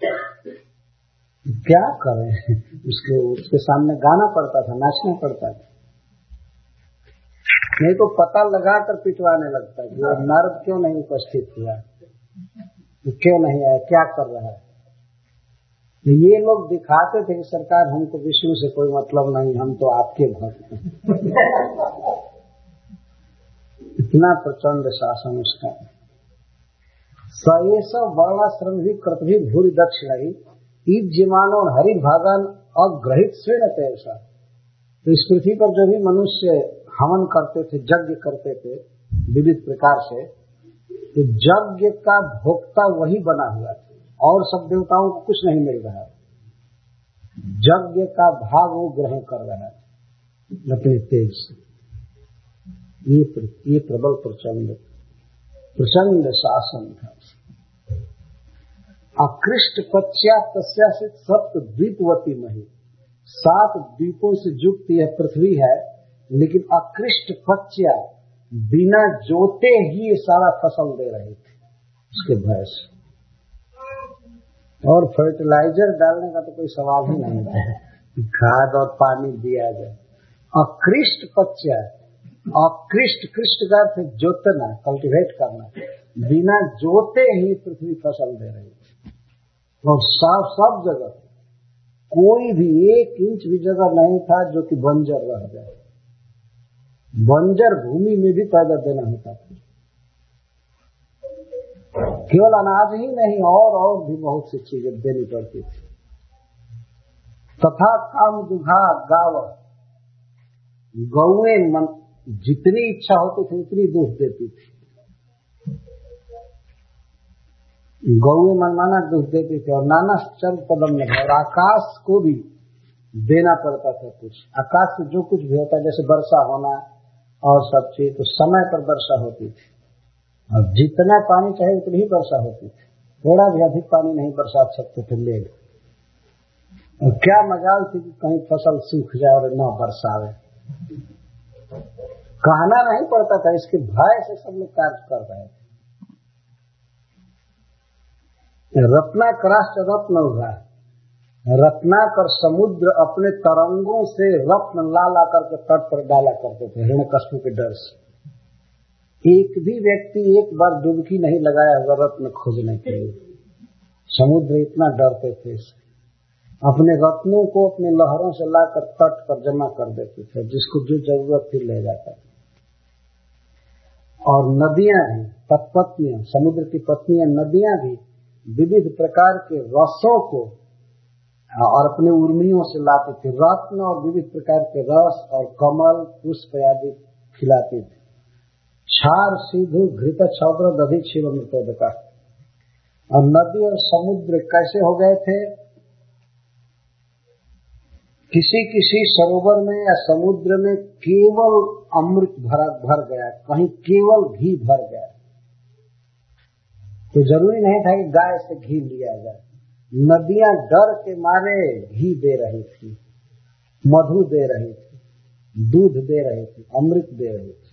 क्या करें, उसके सामने गाना पड़ता था, नाचना पड़ता था, नहीं तो पता लगाकर पिटवाने लगता कि वो नारद क्यों नहीं उपस्थित हुआ, क्यों नहीं आया, क्या कर रहा है। ये लोग दिखाते थे कि सरकार हमको विष्णु से कोई मतलब नहीं, हम तो आपके भक्त हैं। इतना प्रचंड शासन उसका। सएस वर्णाश्रम भी कृतभी भूरि दक्षिण ईज्यमानो हरि भागन अग्रहित श्रेण तैसा। तो इस पृथ्वी पर जो भी मनुष्य हवन करते थे, यज्ञ करते थे विविध प्रकार से, तो यज्ञ का भोक्ता वही बना हुआ था और सब देवताओं को कुछ नहीं मिल रहा है। यज्ञ का भाग वो ग्रहण कर रहा है अपने तेज से। ये प्रबल प्रचंड शासन था। अकृष्ट पश्चा तस्या से सप्त द्वीपवती मही, 7 द्वीपों से युक्त यह पृथ्वी है, लेकिन अकृष्ट पश्चा बिना जोते ही ये सारा फसल दे रही थी उसके भय से। और फर्टिलाइजर डालने का तो कोई सवाल ही नहीं था, खाद और पानी दिया जाए। अकृष्ट पश्चा, अकृष्ट, कृष्ट का अर्थ जोतना, कल्टीवेट करना, बिना जोते ही पृथ्वी फसल दे रही थी। और सब जगह कोई भी 1 इंच भी जगह नहीं था जो कि बंजर रह जाए। बंजर भूमि में भी पैदा देना होता था। केवल अनाज ही नहीं और भी बहुत सी चीजें देनी पड़ती थी। तथा काम दुघा गाव, गौएं जितनी इच्छा होती थी उतनी दूध देती थी। गौएं मनमाना दूध देती थी और नाना चल कदम में, और आकाश को भी देना पड़ता था कुछ। आकाश से जो कुछ भी होता है, जैसे वर्षा होना और सब चीज, तो समय पर वर्षा होती थी और जितना पानी चाहे उतनी ही वर्षा होती थी। थोड़ा भी अधिक पानी नहीं बरसा सकते थे लेग। और क्या मजाल थी कि कहीं फसल सूख जाए और न बरसावे। कहना नहीं पड़ता था, इसके भय से सब लोग कार्य कर रहे थे। रत्नाकराश्च रत्न उभा, रत्नाकर समुद्र अपने तरंगों से रत्न ला करके तट पर डाला करते थे हिरण्यकश्यप के डर से। एक भी व्यक्ति एक बार डुबकी नहीं लगाया होगा रत्न खोजने के लिए। समुद्र इतना डरते थे इससे। अपने रत्नों को अपने लहरों से लाकर तट पर जमा कर देते थे, जिसको जो जरूरत थी ले जाता था। और नदियां भी, तत्पत्नियां, समुद्र की पत्नियां नदियां भी विविध प्रकार के रसों को और अपने उर्मियों से लाते थे। रत्न और विविध प्रकार के रस और कमल पुष्प आदि खिलाते थे। क्षार सिधु घृत क्षौद्र दधि क्षीर मृतोदका। और नदी और समुद्र कैसे हो गए थे? किसी सरोवर में या समुद्र में केवल अमृत भर गया, कहीं केवल घी भर गया। तो जरूरी नहीं था कि गाय से घी लिया जाए। नदियां डर के मारे घी दे रही थी, मधु दे रही थी, दूध दे रही थी, अमृत दे रही थी।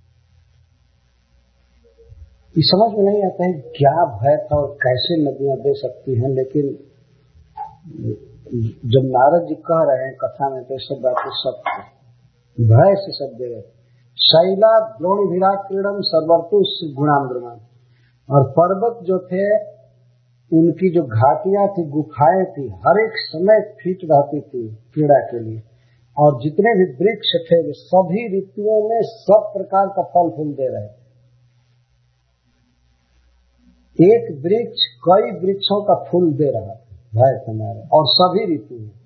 ये समझ में नहीं आता है क्या भय था और कैसे नदियां दे सकती हैं। लेकिन जब नारद जी कह रहे हैं कथा में, तो सब बातें सब भय से सब दे रहे। शैला द्रोणी विराट क्रीडम सर्वर्तु गुणांद्रमान। और पर्वत जो थे उनकी जो घाटियां थी, गुफाएं थी, हर एक समय फिट रहती थी क्रीड़ा के लिए। और जितने भी वृक्ष थे वे सभी ऋतुओं में सब प्रकार का फल फूल दे रहे थे। एक वृक्ष कई वृक्षों का फूल दे रहा था भय हमारे, और सभी ऋतु में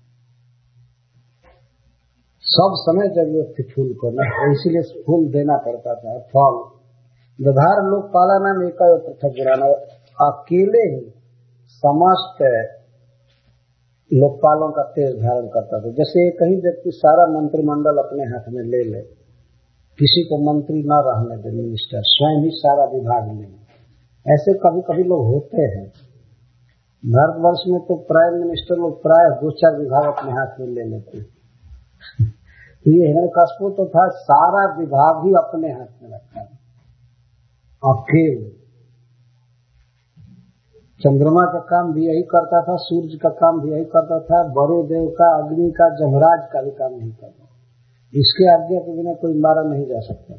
सब समय जरूरत थी फूल को, इसीलिए फूल देना पड़ता था। फल दधार लोक पाला नाम एक पृथक गिराना, अकेले ही समस्त लोकपालों का तेज धारण करता था। जैसे कहीं व्यक्ति सारा मंत्रिमंडल अपने हाथ में ले ले, किसी को मंत्री न रहने दे, मिनिस्टर स्वयं ही सारा विभाग ले, ऐसे कभी कभी लोग होते हैं। भारतवर्ष में तो प्राइम मिनिस्टर लोग प्राय 2-4 विभाग अपने हाथ में ले लेते हैं। ये हिरण्यकश्यप तो था, सारा विभाग ही अपने हाथ में रखा है अकेले। चंद्रमा का काम भी यही करता था, सूर्य का काम भी यही करता था, वरुदेव का, अग्नि का, जमराज का भी काम नहीं करता। इसके आज्ञा के बिना कोई मारा नहीं जा सकता।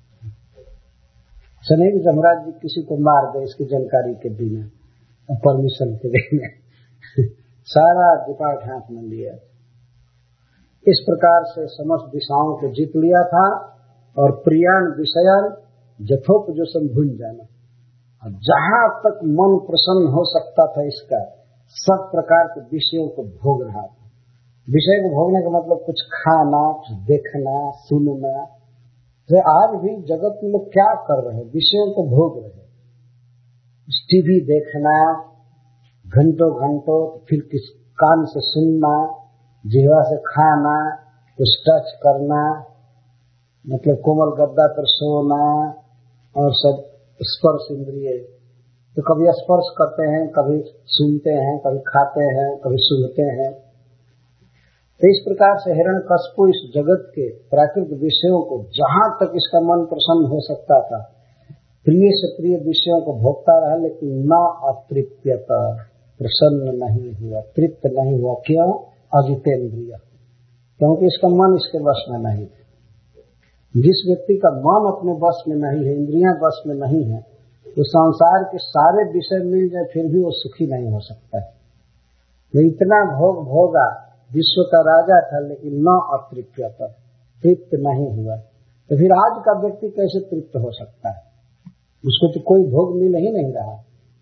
नहीं कि जमराज जी किसी को मार दे इसकी जानकारी के बिना, परमिशन के बिना। सारा डिपार्ट हाथ में लिया। इस प्रकार से समस्त दिशाओं को जीत लिया था। और प्रियान विषयान यथोपजोषम भूल जाना, और जहां तक मन प्रसन्न हो सकता था इसका सब प्रकार के विषयों को भोग रहा था। विषय को भोगने का मतलब कुछ खाना, कुछ देखना, सुनना। तो आज भी जगत में लोग क्या कर रहे हैं? विषयों को भोग रहे हैं। टीवी देखना घंटों घंटों, फिर किस कान से सुनना, जिह्वा से खाना, कुछ टच करना, मतलब कोमल गद्दा पर सोना, और सब स्पर्श इंद्रिय। तो कभी स्पर्श करते हैं, कभी सुनते हैं, कभी खाते हैं, कभी सुनते हैं। तो इस प्रकार से हिरण्यकशिपु इस जगत के प्राकृतिक विषयों को, जहां तक इसका मन प्रसन्न हो सकता था, प्रिय से प्रिय विषयों को भोगता रहा, लेकिन न अतृप्यता, प्रसन्न नहीं हुआ, तृप्त नहीं हुआ। क्यों? अजितेंद्रिय, क्योंकि इसका मन इसके वश में नहीं है। जिस व्यक्ति का मन अपने वश में नहीं है, इंद्रियां वश में नहीं है, तो संसार के सारे विषय मिल जाए फिर भी वो सुखी नहीं हो सकता है। वो इतना भोग भोगा, विश्व का राजा था, लेकिन न अतृप्यता, तृप्त नहीं हुआ। तो फिर आज का व्यक्ति कैसे तृप्त हो सकता है? उसको तो कोई भोग मिल ही नहीं रहा।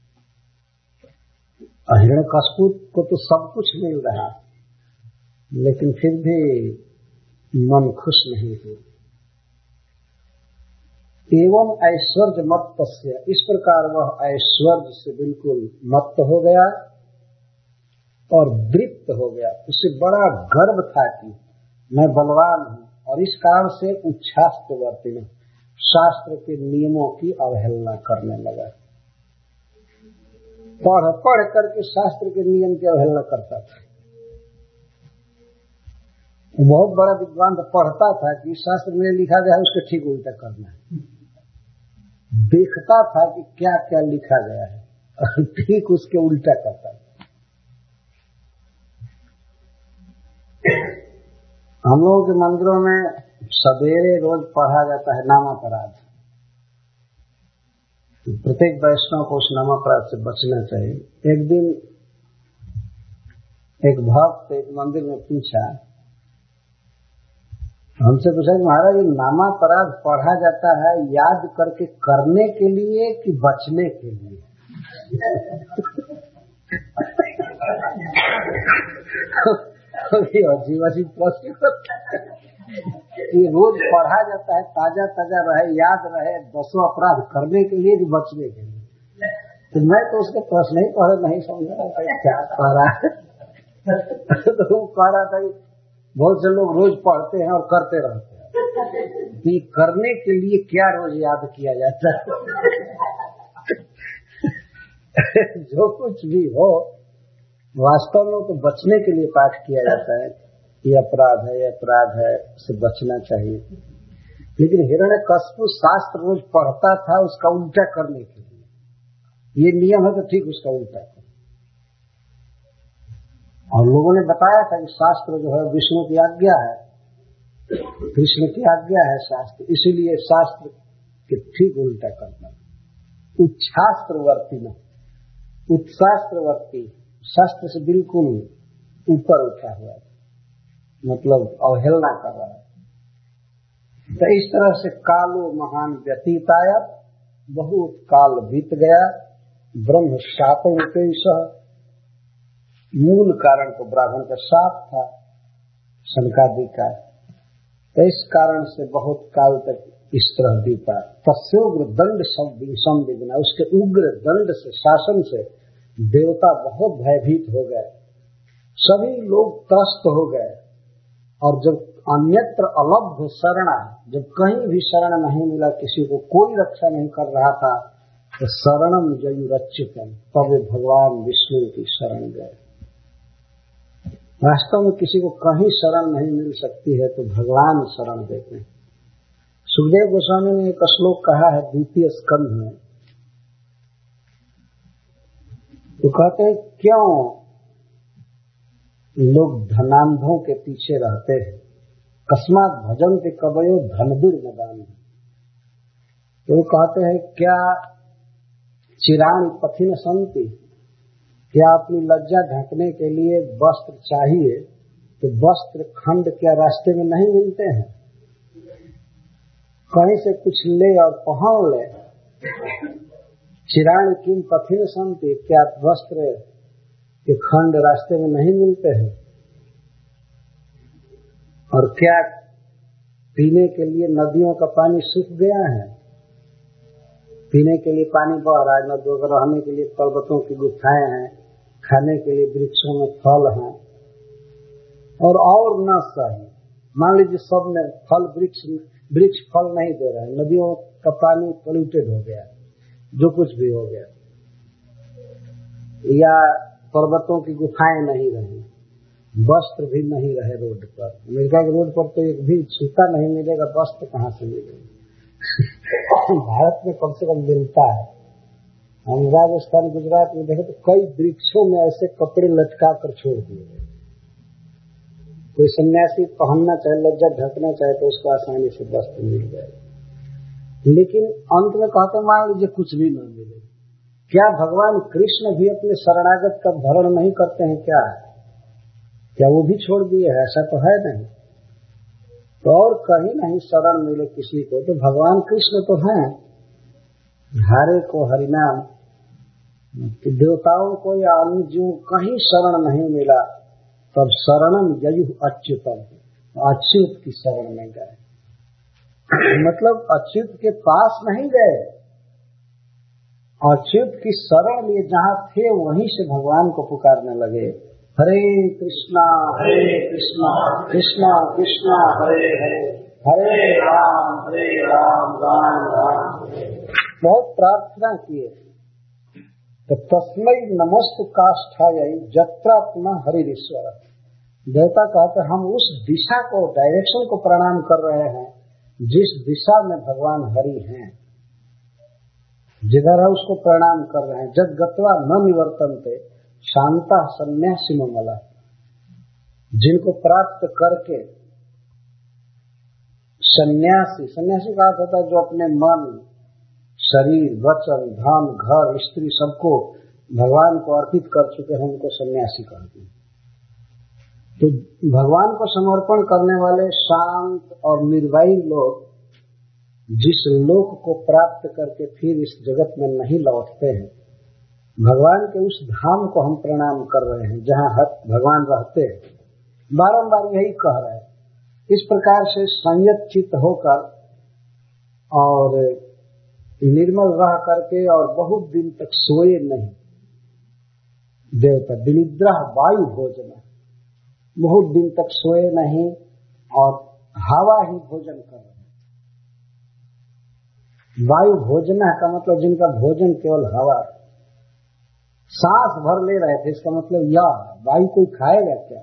हिरण्यकशिपु को तो सब कुछ मिल रहा, लेकिन फिर भी मन खुश नहीं हुआ। एवं ऐश्वर्य मत्तस्य, इस प्रकार वह ऐश्वर्य से बिल्कुल मत्त हो गया और दृप्त हो गया। उसे बड़ा गर्व था कि मैं बलवान हूँ, और इस कारण से उच्छास्त्रवर्ती में शास्त्र के नियमों की अवहेलना करने लगा। पढ़ पढ़ करके शास्त्र के नियम की अवहेलना करता था। बहुत बड़ा विद्वान तो पढ़ता था कि शास्त्र में लिखा गया है उसके ठीक उल्टा करना है। देखता था कि क्या क्या लिखा गया है और ठीक उसके उल्टा करता था। हम लोगों के मंदिरों में सवेरे रोज पढ़ा जाता है नामापराध। प्रत्येक वैष्णव को उस नामापराध से बचना चाहिए। एक दिन एक भक्त एक मंदिर में पूछा, हमसे पूछा कि महाराज ये नामापराध पढ़ा जाता है याद करके करने के लिए कि बचने के लिए? अजीब अजीब प्रश्न होता है। ये रोज पढ़ा जाता है, ताजा ताजा रहे, याद रहे, 10 अपराध करने के लिए कि बचने के लिए? तो मैं तो उसके प्रश्न ही पढ़े नहीं समझा क्या कह रहा है। तो वो कह रहा था बहुत से लोग रोज पढ़ते हैं और करते रहते हैं, ये करने के लिए क्या रोज याद किया जाता है? जो कुछ भी हो वास्तव में तो बचने के लिए पाठ किया जाता है। ये अपराध है, ये अपराध है, इससे बचना चाहिए। लेकिन हिरण्यकशिपु शास्त्र रोज पढ़ता था उसका उल्टा करने के लिए। ये नियम है तो ठीक उसका उल्टा कर। और लोगों ने बताया था कि शास्त्र जो है विष्णु की आज्ञा है, कृष्ण की आज्ञा है शास्त्र, इसीलिए शास्त्र के ठीक उल्टा करना। उच्छास्त्रवर्ती में, उत्शास्त्रवर्ती, शास्त्र से बिल्कुल ऊपर उठा हुआ है, मतलब अवहेलना कर रहा है। तो इस तरह से कालो महान व्यतीताया, बहुत काल बीत गया। ब्रह्म शापौपेश, मूल कारण तो ब्राह्मण का शाप था शनकादि का। तो इस कारण से बहुत काल तक इस तरह बीता। तस्योग्र दंड संविघ्ना, उसके उग्र दंड से, शासन से देवता बहुत भयभीत हो गए, सभी लोग त्रस्त हो गए। और जब अन्यत्र अलभ्य शरण, जब कहीं भी शरण नहीं मिला, किसी को कोई रक्षा नहीं कर रहा था, तो शरणम जयुरच्युतम, तब भगवान विष्णु की शरण गए। वास्तव में किसी को कहीं शरण नहीं मिल सकती है तो भगवान शरण देते हैं। सुखदेव गोस्वामी ने एक श्लोक कहा है 2 स्कंध में, तो कहते हैं क्यों लोग धनांधों के पीछे रहते हैं, कस्मात भजन्ते कवयो धनदुर्मदान। तो कहते हैं क्या चिराण पथिन संति, क्या अपनी लज्जा ढकने के लिए वस्त्र चाहिए, तो वस्त्र खंड क्या रास्ते में नहीं मिलते हैं? कहीं से कुछ ले और पहन ले। चिराण किम पथिन संति, क्या वस्त्र के खंड रास्ते में नहीं मिलते हैं? और क्या पीने के लिए नदियों का पानी सूख गया है? पीने के लिए पानी बह रहा है, नदियों का रहने के लिए पर्वतों की गुफाएं हैं, खाने के लिए वृक्षों में फल हैं, और न सही मान लीजिए सब में फल वृक्ष फल नहीं दे रहे हैं, नदियों का पानी पोल्यूटेड हो गया, जो कुछ भी हो गया, या पर्वतों की गुफाएं नहीं रही, वस्त्र भी नहीं रहे रोड पर। अमेरिका के रोड पर तो एक भी छूता नहीं मिलेगा, वस्त्र कहाँ से मिलेगा? भारत में कम से कम मिलता है। हम राजस्थान गुजरात में देखे तो कई वृक्षों में ऐसे कपड़े लटका कर छोड़ दिए गए। कोई सन्यासी पहनना चाहे, लज्जा ढकना चाहे तो उसको आसानी से वस्त्र मिल जाए, लेकिन अंत में कहते मान लीजिए कुछ भी न मिले। क्या भगवान कृष्ण भी अपने शरणागत का भरण नहीं करते हैं? क्या वो भी छोड़ दिए है? ऐसा तो है नहीं। तो और कहीं नहीं शरण मिले किसी को, तो भगवान कृष्ण तो हैं। हरे को हरिनाम, देवताओं को या अन्य जीवों कहीं शरण नहीं मिला, तब शरणम ययुः अच्युतम, अच्युत की शरण में गए। मतलब अच्युत के पास नहीं गए, अच्युत की शरण लिए जहाँ थे वहीं से भगवान को पुकारने लगे, हरे कृष्णा कृष्णा कृष्णा हरे हरे, हरे राम राम राम। बहुत प्रार्थना किए। तो तस्मै नमस्तु काष्ठायै जत्रात्मा हरिरीश्वर। देवता कहते हम उस दिशा को, डायरेक्शन को प्रणाम कर रहे हैं जिस दिशा में भगवान हरि हैं। जिधर है उसको प्रणाम कर रहे हैं। जग गत्वा न निवर्तन्ते शांता सन्यासी ममला। जिनको प्राप्त करके सन्यासी का अर्थ होता है जो अपने मन, शरीर, वचन, धन, घर, स्त्री सबको भगवान को अर्पित कर चुके हैं, उनको सन्यासी कहते हैं। तो भगवान को समर्पण करने वाले शांत और निर्वाही लोग जिस लोक को प्राप्त करके फिर इस जगत में नहीं लौटते हैं, भगवान के उस धाम को हम प्रणाम कर रहे हैं जहाँ भगवान रहते हैं। बारंबार यही कह रहे हैं। इस प्रकार से संयत चित्त होकर और निर्मल रह करके और बहुत दिन तक सोए नहीं देवता, विनिद्रा वायु भोजन, बहुत दिन तक सोए नहीं और हवा ही भोजन कर रहे हैं। वायु भोजन का मतलब जिनका भोजन केवल हवा, सांस भर ले रहे थे, इसका मतलब यह वायु कोई खाएगा क्या?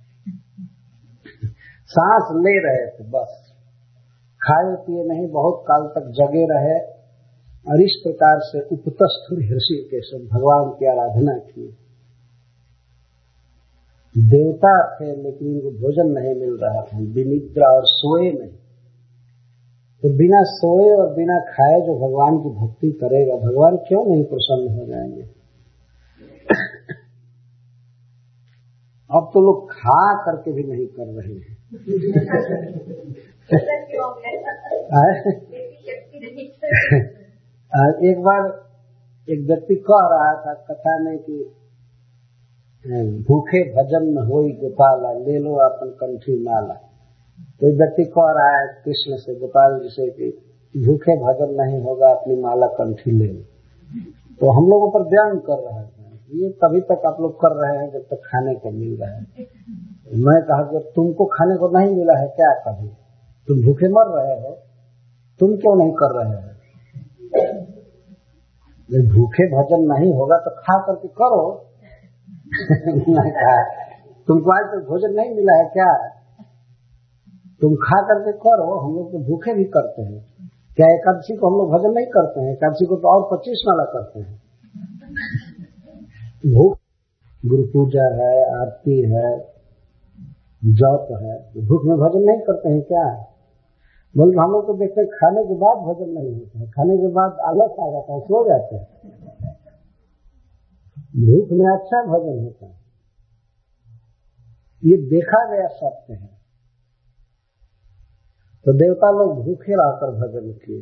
सांस ले रहे थे बस, खाए पिए नहीं, बहुत काल तक जगे रहे और इस प्रकार से उपतस्थ ऋषिकेश भगवान की आराधना की। देवता थे लेकिन इनको भोजन नहीं मिल रहा था, विनिद्रा और सोए नहीं। तो बिना सोए और बिना खाए जो भगवान की भक्ति करेगा, भगवान क्यों नहीं प्रसन्न हो जाएंगे? अब तो लोग खा करके भी नहीं कर रहे हैं। एक बार एक व्यक्ति कह रहा था कथा में कि भूखे भजन न होई गोपाला, ले लो अपन कंठी माला। कोई व्यक्ति कह रहा है कृष्ण से, गोपाल जी से कि भूखे भजन नहीं होगा, अपनी माला कंठी ले लो। तो हम लोगों पर व्यंग कर रहा है, ये तभी तक आप लोग कर रहे हैं जब तक खाने को मिल रहा है। मैं कहा कि तुमको खाने को नहीं मिला है क्या? कभी तुम भूखे मर रहे हो, तुम क्यों नहीं कर रहे हो? जब भूखे भजन नहीं होगा तो खा करके करो। मैं कहा तुमको आज तक भोजन नहीं मिला है क्या? तुम खा करके करो। हम लोग तो भूखे भी करते हैं। क्या एकादशी को हम लोग भजन नहीं करते हैं? एकादशी को तो और 25 माला करते हैं। भूख, गुरु पूजा है, आरती है, जप है, भूख में भजन नहीं करते हैं क्या? बोले हम लोग तो देखते हैं खाने के बाद भजन नहीं होता है, खाने के बाद आलस आ जाता है, सो जाते हैं। भूख में अच्छा भजन होता है, ये देखा गया सत्य है। तो देवता लोग भूखे रहकर भजन किए,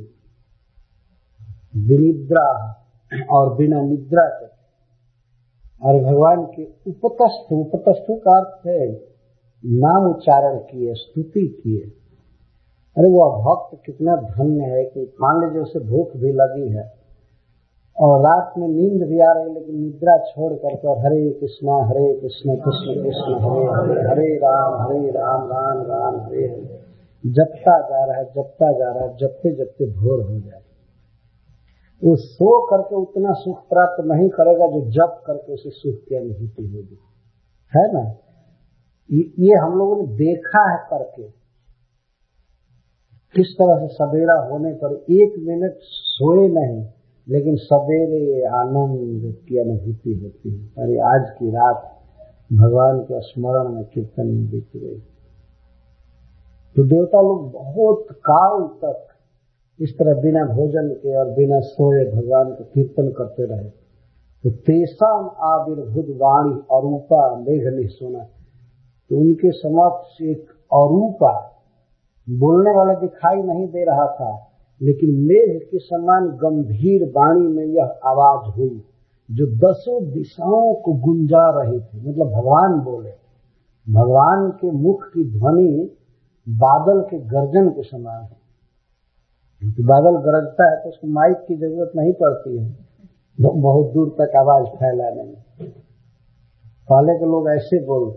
विनिद्रा और बिना निद्रा के। और भगवान के उपतस्थ का अर्थ है नाम उच्चारण किए, स्तुति किए। अरे वह भक्त कितना धन्य है कि मान लीजिए उसे भूख भी लगी है और रात में नींद भी आ रही, लेकिन निद्रा छोड़ करके और हरे कृष्ण कृष्ण कृष्ण हरे हरे, हरे राम राम राम हरे हरे जपता जा रहा है, जपते जपते भोर हो जाए। वो सो करके उतना सुख प्राप्त नहीं करेगा जो जप करके उसे सुख की अनुभूति होगी, है ना। ये हम लोगों ने देखा है करके, किस तरह से सवेरा होने पर 1 मिनट सोए नहीं लेकिन सवेरे आनंद की अनुभूति होती है। अरे आज की रात भगवान के स्मरण में कीर्तन में बीत गई। तो देवता लोग बहुत काल तक इस तरह बिना भोजन के और बिना सोए भगवान का कीर्तन करते रहे। तो तेसाम आविर्भूत वाणी अरूपा मेघ निःसुना, तो उनके समक्ष एक अरूपा बोलने वाला दिखाई नहीं दे रहा था, लेकिन मेघ के समान गंभीर वाणी में यह आवाज हुई जो 10 दिशाओं को गुंजा रही थी। मतलब भगवान बोले, भगवान के मुख की ध्वनि बादल के गर्जन के समान है। तो बादल गरजता है तो उसको माइक की जरूरत नहीं पड़ती है बहुत दूर तक आवाज फैलाने में। पहले के लोग ऐसे बोलते,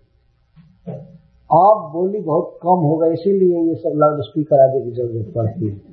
अब बोली बहुत कम हो गई, इसीलिए ये सब लाउड स्पीकर आदि की जरूरत पड़ती है।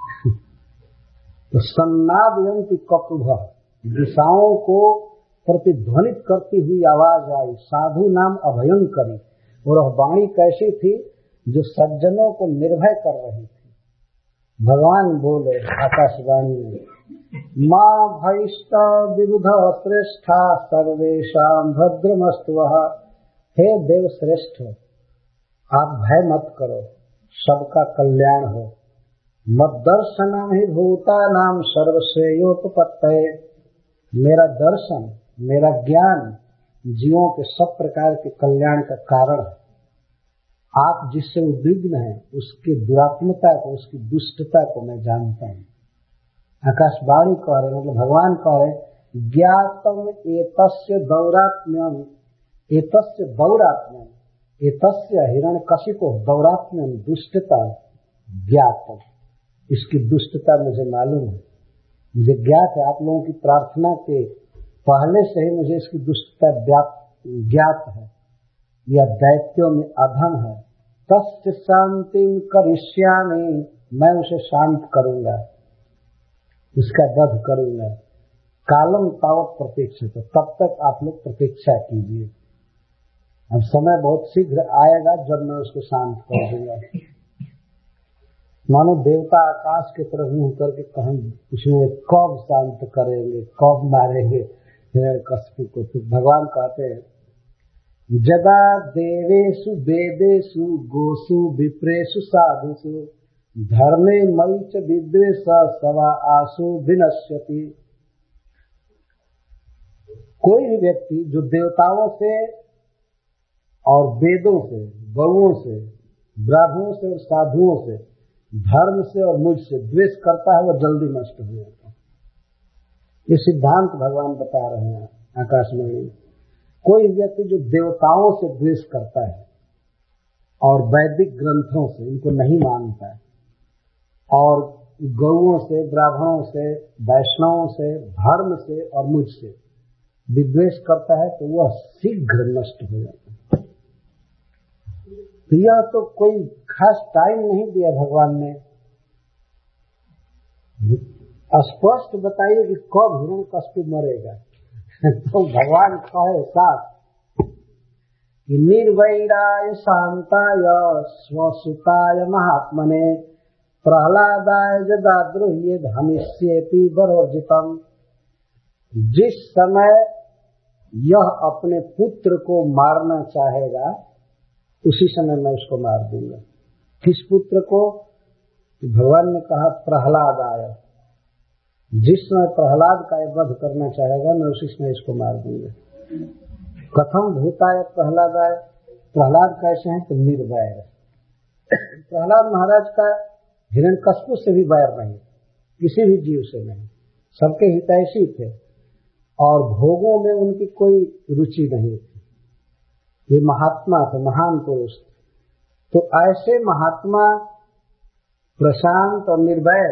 तो सन्नादयन्ति ककुभ, दिशाओं को प्रतिध्वनित करती हुई आवाज आई। साधु नाम अभयंकरी, और वाणी कैसी थी जो सज्जनों को निर्भय कर रही थी। भगवान बोले आकाशवाणी में, मां भयष्ट विबुध श्रेष्ठा सर्वेषां भद्रमस्तुवः। हे देव श्रेष्ठ, आप भय मत करो, सबका कल्याण हो। मद दर्शनम ही भूतानां सर्वश्रेयोपपत्तये, मेरा दर्शन, मेरा ज्ञान जीवों के सब प्रकार के कल्याण का कारण है। आप जिससे उद्विग्न हैं उसकी दुरात्मता को, उसकी दुष्टता को मैं जानता हूँ। आकाशवाणी कह रहे, मतलब भगवान कह रहे, ज्ञातम एतस्य दौरात्म्यम, एतस्य दौरात्म्यम, एतस्य हिरण्यकशिपो दौरात्म्यम दुष्टता ज्ञातम, इसकी दुष्टता मुझे मालूम है, मुझे ज्ञात है। आप लोगों की प्रार्थना के पहले से ही मुझे इसकी दुष्टता ज्ञात है। यह दैत्यों में अधम है। तस्य शांतिं करिष्यामि, मैं उसे शांत करूंगा, उसका वध करूंगा। कालम तावत प्रतीक्षा, तो तब तक आप लोग प्रतीक्षा कीजिए। अब समय बहुत शीघ्र आएगा जब मैं उसको शांत कर दूंगा। मानो देवता आकाश की तरफ मुंह करके कहें, उसमें कब शांत करेंगे, कब मारेंगे हिरण्यकशिपु को। तो भगवान कहते हैं, जदा देवेषु वेदेषु गोसु विप्रेषु साधुषु धर्मे मयि च विद्वेष सवा आसु विनश्यति। कोई भी व्यक्ति जो देवताओं से और वेदों से, गौओं से, ब्राह्मणों से और साधुओं से, धर्म से और मुझसे द्वेष करता है, वह जल्दी नष्ट हो जाता है। ये सिद्धांत भगवान बता रहे हैं आकाशवाणी। कोई व्यक्ति जो देवताओं से द्वेष करता है और वैदिक ग्रंथों से इनको नहीं मानता है, और गौओं से, ब्राह्मणों से, वैष्णवों से, धर्म से और मुझसे विद्वेष करता है, तो वह शीघ्र नष्ट हो जाता है। तो यह तो कोई खास टाइम नहीं दिया भगवान ने, स्पष्ट बताइए कि कब हिरण्यकशिपु मरेगा। तो भगवान कहे साथ कि निर्वैराय शांताय स्वसुताय महात्मने प्रहलादाय जदाद्रुह्ये धनिष्येति वरोर्जितम्। जिस समय यह अपने पुत्र को मारना चाहेगा उसी समय मैं उसको मार दूंगा। किस पुत्र को? भगवान ने कहा प्रहलादाय, जिस समय प्रहलाद का वध करना चाहेगा मैं उसी समय इसको मार दूंगा। कथम भूताय प्रहलादाय, प्रहलाद कैसे हैं? तो निर्वैर। प्रहलाद महाराज का हिरण्यकशिपु से भी वैर नहीं, किसी भी जीव से नहीं, सबके हितैषी थे और भोगों में उनकी कोई रुचि नहीं थी। ये महात्मा थे, महान पुरुष थे। तो ऐसे महात्मा प्रशांत और निर्भय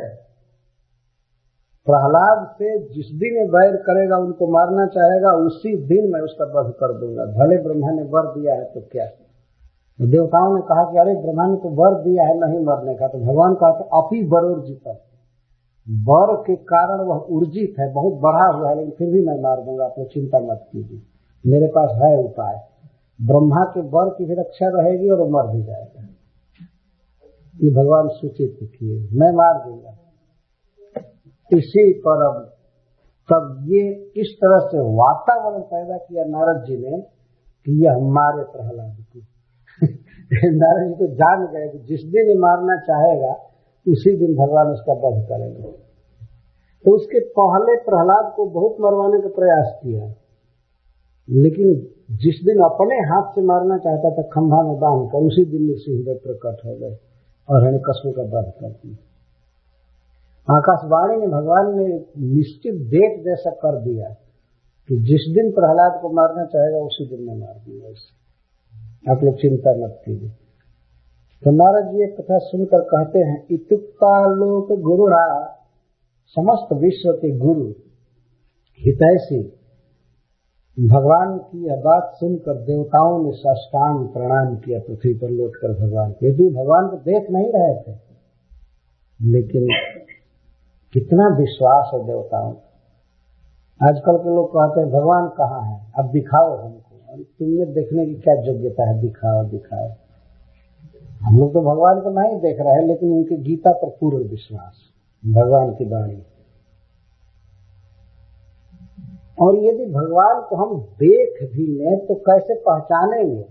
प्रहलाद से जिस दिन ये वैर करेगा, उनको मारना चाहेगा, उसी दिन मैं उसका वध कर दूंगा। भले ब्रह्मा ने वर दिया है तो क्या। देवताओं ने कहा कि अरे ब्रह्मा ने तो वर दिया है नहीं मरने का, तो भगवान कहा कि अपी वरोर्जित, वर के कारण वह ऊर्जित है, बहुत बढ़ा हुआ है, लेकिन फिर भी मैं मार दूंगा, तो चिंता मत कीजिए, मेरे पास है उपाय। ब्रह्मा के वर की भी रक्षा रहेगी और वो मर भी जाएगा। ये भगवान सूचित किए, मैं मार दूंगा। इसी पर अब तब ये इस तरह से वातावरण पैदा किया नारद जी ने कि यह मारे प्रहलाद को। नारद जी तो जान गए कि जिस दिन ये मारना चाहेगा उसी दिन भगवान उसका वध करेंगे। तो उसके पहले प्रहलाद को बहुत मरवाने का प्रयास किया, लेकिन जिस दिन अपने हाथ से मारना चाहता था खंभा में बांध कर, उसी दिन सिंह प्रकट हो गए और हिरण्यकश्यप का वध कर दिया। आकाशवाणी में भगवान ने निश्चित डेट जैसा कर दिया कि जिस दिन प्रहलाद को मारना चाहेगा उसी दिन मैं मार दूंगा उसे, आप लोग चिंता मत कीजिए। तो नारद जी एक कथा सुनकर कहते हैं, इत्युक्ता लोक गुरुड़ा, समस्त विश्व के गुरु हितैषी भगवान की यह बात सुनकर देवताओं ने साष्टांग प्रणाम किया पृथ्वी पर लौटकर भगवान को। यदि भगवान को देख नहीं रहे थे, लेकिन कितना विश्वास है देवताओं का। आजकल के लोग कहते हैं भगवान कहाँ है, अब दिखाओ हमको। और तुमने देखने की क्या योग्यता है, दिखाओ दिखाओ। हम लोग तो भगवान को नहीं देख रहे हैं, लेकिन उनकी गीता पर पूर्ण विश्वास, भगवान की वाणी। और यदि भगवान को हम देख भी लें तो कैसे पहचानेंगे?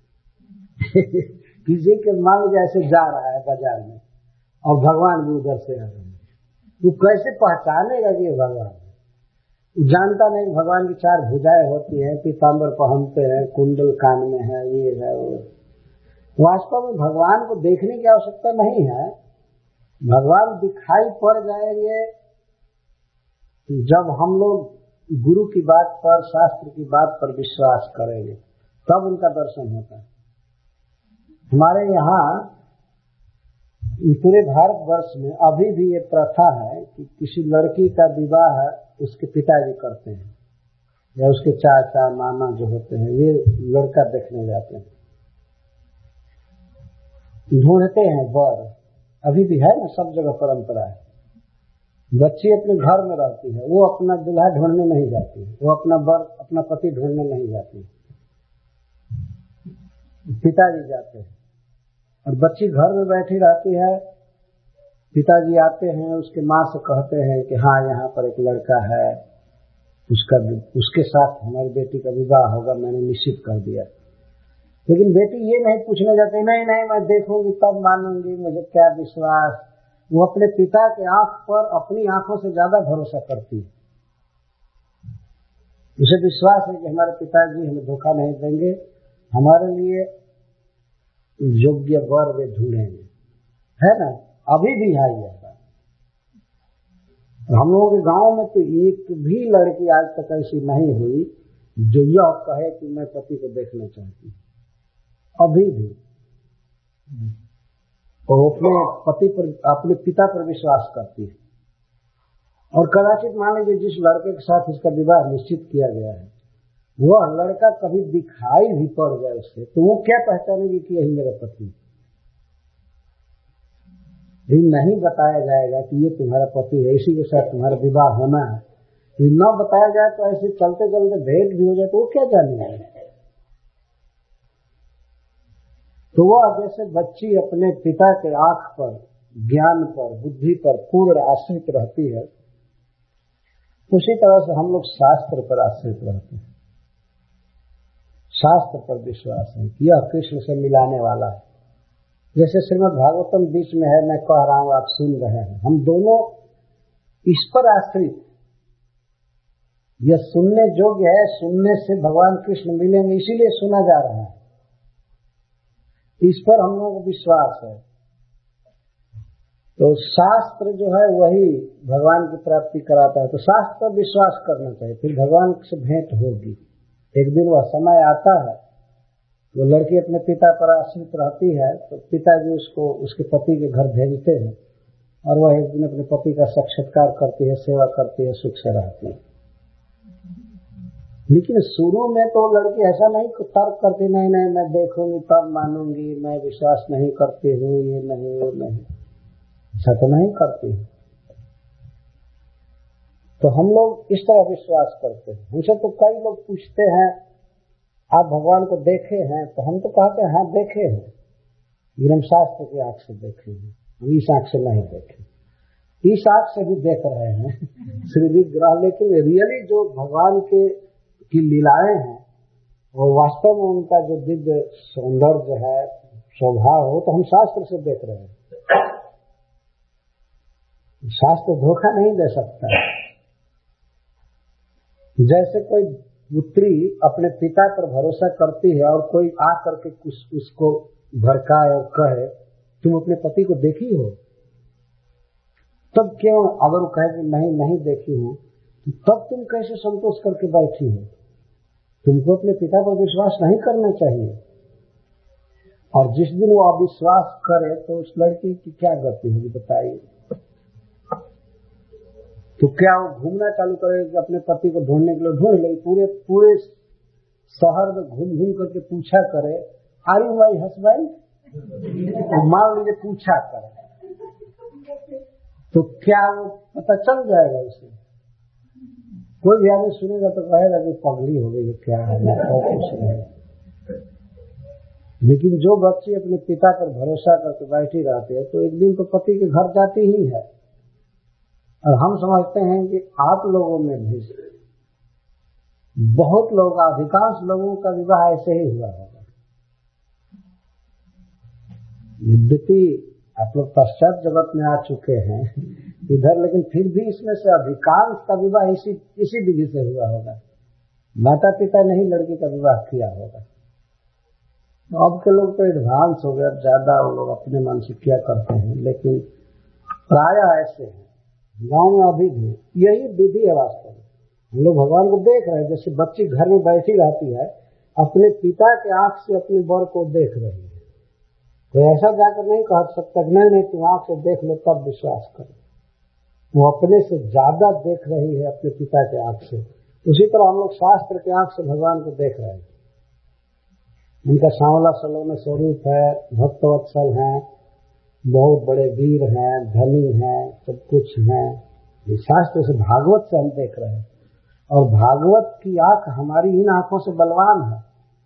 किसी के मन जैसे जा रहा है बाजार में और भगवान भी उधर से आ रहे हैं, तू कैसे पहचानेगा कि ये भगवान है? वो जानता नहीं भगवान की 4 भुजाएं होती हैं, पीताम्बर पहनते हैं, कुंडल कान में है, ये है वो। वास्तव में भगवान को देखने की आवश्यकता नहीं है। भगवान दिखाई पड़ जाएंगे जब हम लोग गुरु की बात पर, शास्त्र की बात पर विश्वास करेंगे, तब उनका दर्शन होता है। हमारे यहाँ पूरे भारतवर्ष में अभी भी ये प्रथा है कि किसी लड़की का विवाह उसके पिताजी करते हैं, या उसके चाचा मामा जो होते हैं वे लड़का देखने जाते हैं, ढूंढते हैं वर। अभी भी है ना, सब जगह परंपरा है। बच्ची अपने घर में रहती है, वो अपना दूल्हा ढूंढने नहीं जाती है, वो अपना वर, अपना पति ढूंढने नहीं जाती, पिताजी जाते हैं। और बच्ची घर में बैठी रहती है, पिताजी आते हैं, उसके माँ से कहते हैं कि हाँ यहाँ पर एक लड़का है, उसके साथ हमारी बेटी का विवाह होगा, मैंने निश्चित कर दिया। लेकिन बेटी ये नहीं पूछने जाती, नहीं नहीं मैं देखूंगी तब मानूंगी, मुझे क्या विश्वास। वो अपने पिता के आंख पर अपनी आंखों से ज्यादा भरोसा करती है। उसे विश्वास है कि हमारे पिताजी हमें धोखा नहीं देंगे, हमारे लिए योग्य वर वे ढूंढेंगे, है ना। अभी भी है यह बात। हम लोगों के गांव में तो एक भी लड़की आज तक ऐसी नहीं हुई जो यह कहे कि मैं पति को देखना चाहती हूँ। अभी भी और अपने पति पर, अपने पिता पर विश्वास करती है। और कदाचित मान लीजिए जिस लड़के के साथ इसका विवाह निश्चित किया गया है, वह लड़का कभी दिखाई भी पड़ जाए उससे, तो वो क्या पहचानेगी कि यही मेरा पति है? ये नहीं बताया जाएगा कि ये तुम्हारा पति है, इसी के साथ तुम्हारा विवाह होना है। ये न बताया जाए तो ऐसे चलते चलते भेंट भी हो जाए तो वो क्या जानेगा? तो वह जैसे बच्ची अपने पिता के आंख पर, ज्ञान पर, बुद्धि पर पूर्ण आश्रित रहती है, उसी तरह से हम लोग शास्त्र पर आश्रित रहते हैं। शास्त्र पर विश्वास है कि यह कृष्ण से मिलाने वाला है। जैसे श्रीमद् भागवतम बीच में है, मैं कह रहा हूं, आप सुन रहे हैं, हम दोनों इस पर आश्रित। यह सुनने योग्य है, सुनने से भगवान कृष्ण मिलेंगे, इसीलिए सुना जा रहा है। इस पर हम लोगों को विश्वास है। तो शास्त्र जो है वही भगवान की प्राप्ति कराता है, तो शास्त्र पर विश्वास करना चाहिए, फिर भगवान से भेंट होगी। एक दिन वह समय आता है वो लड़की अपने पिता पर आश्रित रहती है तो पिताजी उसको उसके पति के घर भेजते हैं और वह एक दिन अपने पति का साक्षात्कार करती है, सेवा करती है, सुख से रहती है। लेकिन शुरू में तो लड़की ऐसा नहीं तर्क करती, नहीं नहीं मैं देखूंगी तब मानूंगी, मैं विश्वास नहीं करती हूँ, ये नहीं वो नहीं, ऐसा तो नहीं करती है। तो हम लोग इस तरह विश्वास करते हैं। हमसे तो कई लोग पूछते हैं आप भगवान को देखे हैं, तो हम तो कहते हैं हाँ देखे हैं, लेकिन हम शास्त्र की आंख से देखे हैं, हम इस आंख से नहीं देखे। इस आंख से भी देख रहे हैं श्री विग्रह, लेकिन रियली जो भगवान के की लीलाएं हैं और वास्तव में उनका जो दिव्य सौंदर्य है, स्वभाव हो, तो हम शास्त्र से देख रहे हैं। शास्त्र धोखा नहीं दे सकता। जैसे कोई पुत्री अपने पिता पर भरोसा करती है और कोई आ करके कुछ उसको भड़काए और कहे तुम अपने पति को देखी हो, तब क्यों, अगर वो कहे कि नहीं नहीं देखी हूं, तो तब तुम कैसे संतोष करके बैठी हो? तुमको अपने पिता पर विश्वास नहीं करना चाहिए। और जिस दिन वो अविश्वास करे तो उस लड़की की क्या गति होगी बताइए? तो क्या वो घूमना चालू करेगी, अपने पति को ढूंढने के लिए ढूंढ लेगी, पूरे पूरे शहर में घूम घूम करके पूछा करे आर यू माई हस्बैंड, मान लीजिए पूछा करे, तो क्या वो पता चल जाएगा उसे? कोई भी आदमी सुनेगा तो कहेगा कि पगली हो गई, क्या है और कुछ नहीं। लेकिन जो बच्ची अपने पिता पर भरोसा करके बैठी रहती है तो एक दिन तो पति के घर जाती ही है। और हम समझते हैं कि आप लोगों में भी बहुत लोग, अधिकांश लोगों का विवाह ऐसे ही हुआ होगा। यद्यपि आप लोग पश्चात जगत में आ चुके हैं इधर, लेकिन फिर भी इसमें से अधिकांश का विवाह इसी विधि से हुआ होगा। माता पिता ने ही लड़की का विवाह किया होगा। तो अब के लोग तो एडवांस हो गए, ज्यादा वो लोग अपने मन से क्या करते हैं, लेकिन प्राय ऐसे हैं। गांव में अभी भी यही विधि है। वास्तव में हम लोग भगवान को देख रहे हैं, जैसे बच्ची घर में बैठी रहती है, अपने पिता के आंख से अपने वर को देख रही है। तो ऐसा जाकर नहीं कह सकता कि नहीं तुम आंख से देख लो तब विश्वास करो। वो अपने से ज्यादा देख रही है अपने पिता के आंख से। उसी तरह हम लोग शास्त्र के आंख से भगवान को देख रहे हैं। उनका सांवला सलोना स्वरूप है, भक्तवत्सल है, बहुत बड़े वीर हैं, धनी हैं, सब कुछ हैं। ये शास्त्र से, भागवत से हम देख रहे हैं, और भागवत की आंख हमारी इन आंखों से बलवान है।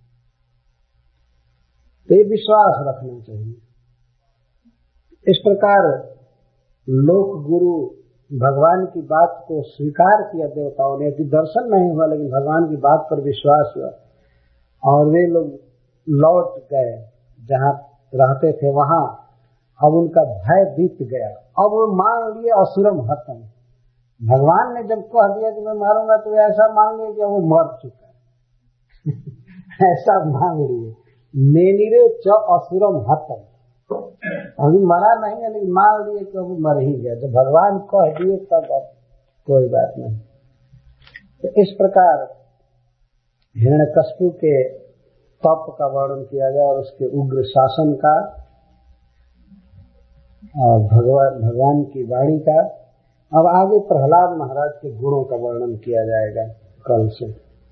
तो ये विश्वास रखना चाहिए। इस प्रकार लोक गुरु भगवान की बात को स्वीकार किया देवताओं ने, यदि दर्शन नहीं हुआ लेकिन भगवान की बात पर विश्वास हुआ, और वे लोग लौट गए जहाँ रहते थे वहां। अब उनका भय बीत गया। अब वो मान लिए असुरम हतम। भगवान ने जब कह दिया कि मैं मारूंगा तो ऐसा मान लिए कि वो मर चुका है ऐसा मान लिए, मेनिरे च असुरम हतम। अभी मरा नहीं है लेकिन मान लिए कि वो मर ही गया। जब भगवान कह दिए तब अब कोई बात नहीं। तो इस प्रकार हिरण्यकश्यप के तप का वर्णन किया गया और उसके उग्र शासन का, और भगवान की वाणी का। अब आगे प्रहलाद महाराज के गुणों का वर्णन किया जाएगा कल से।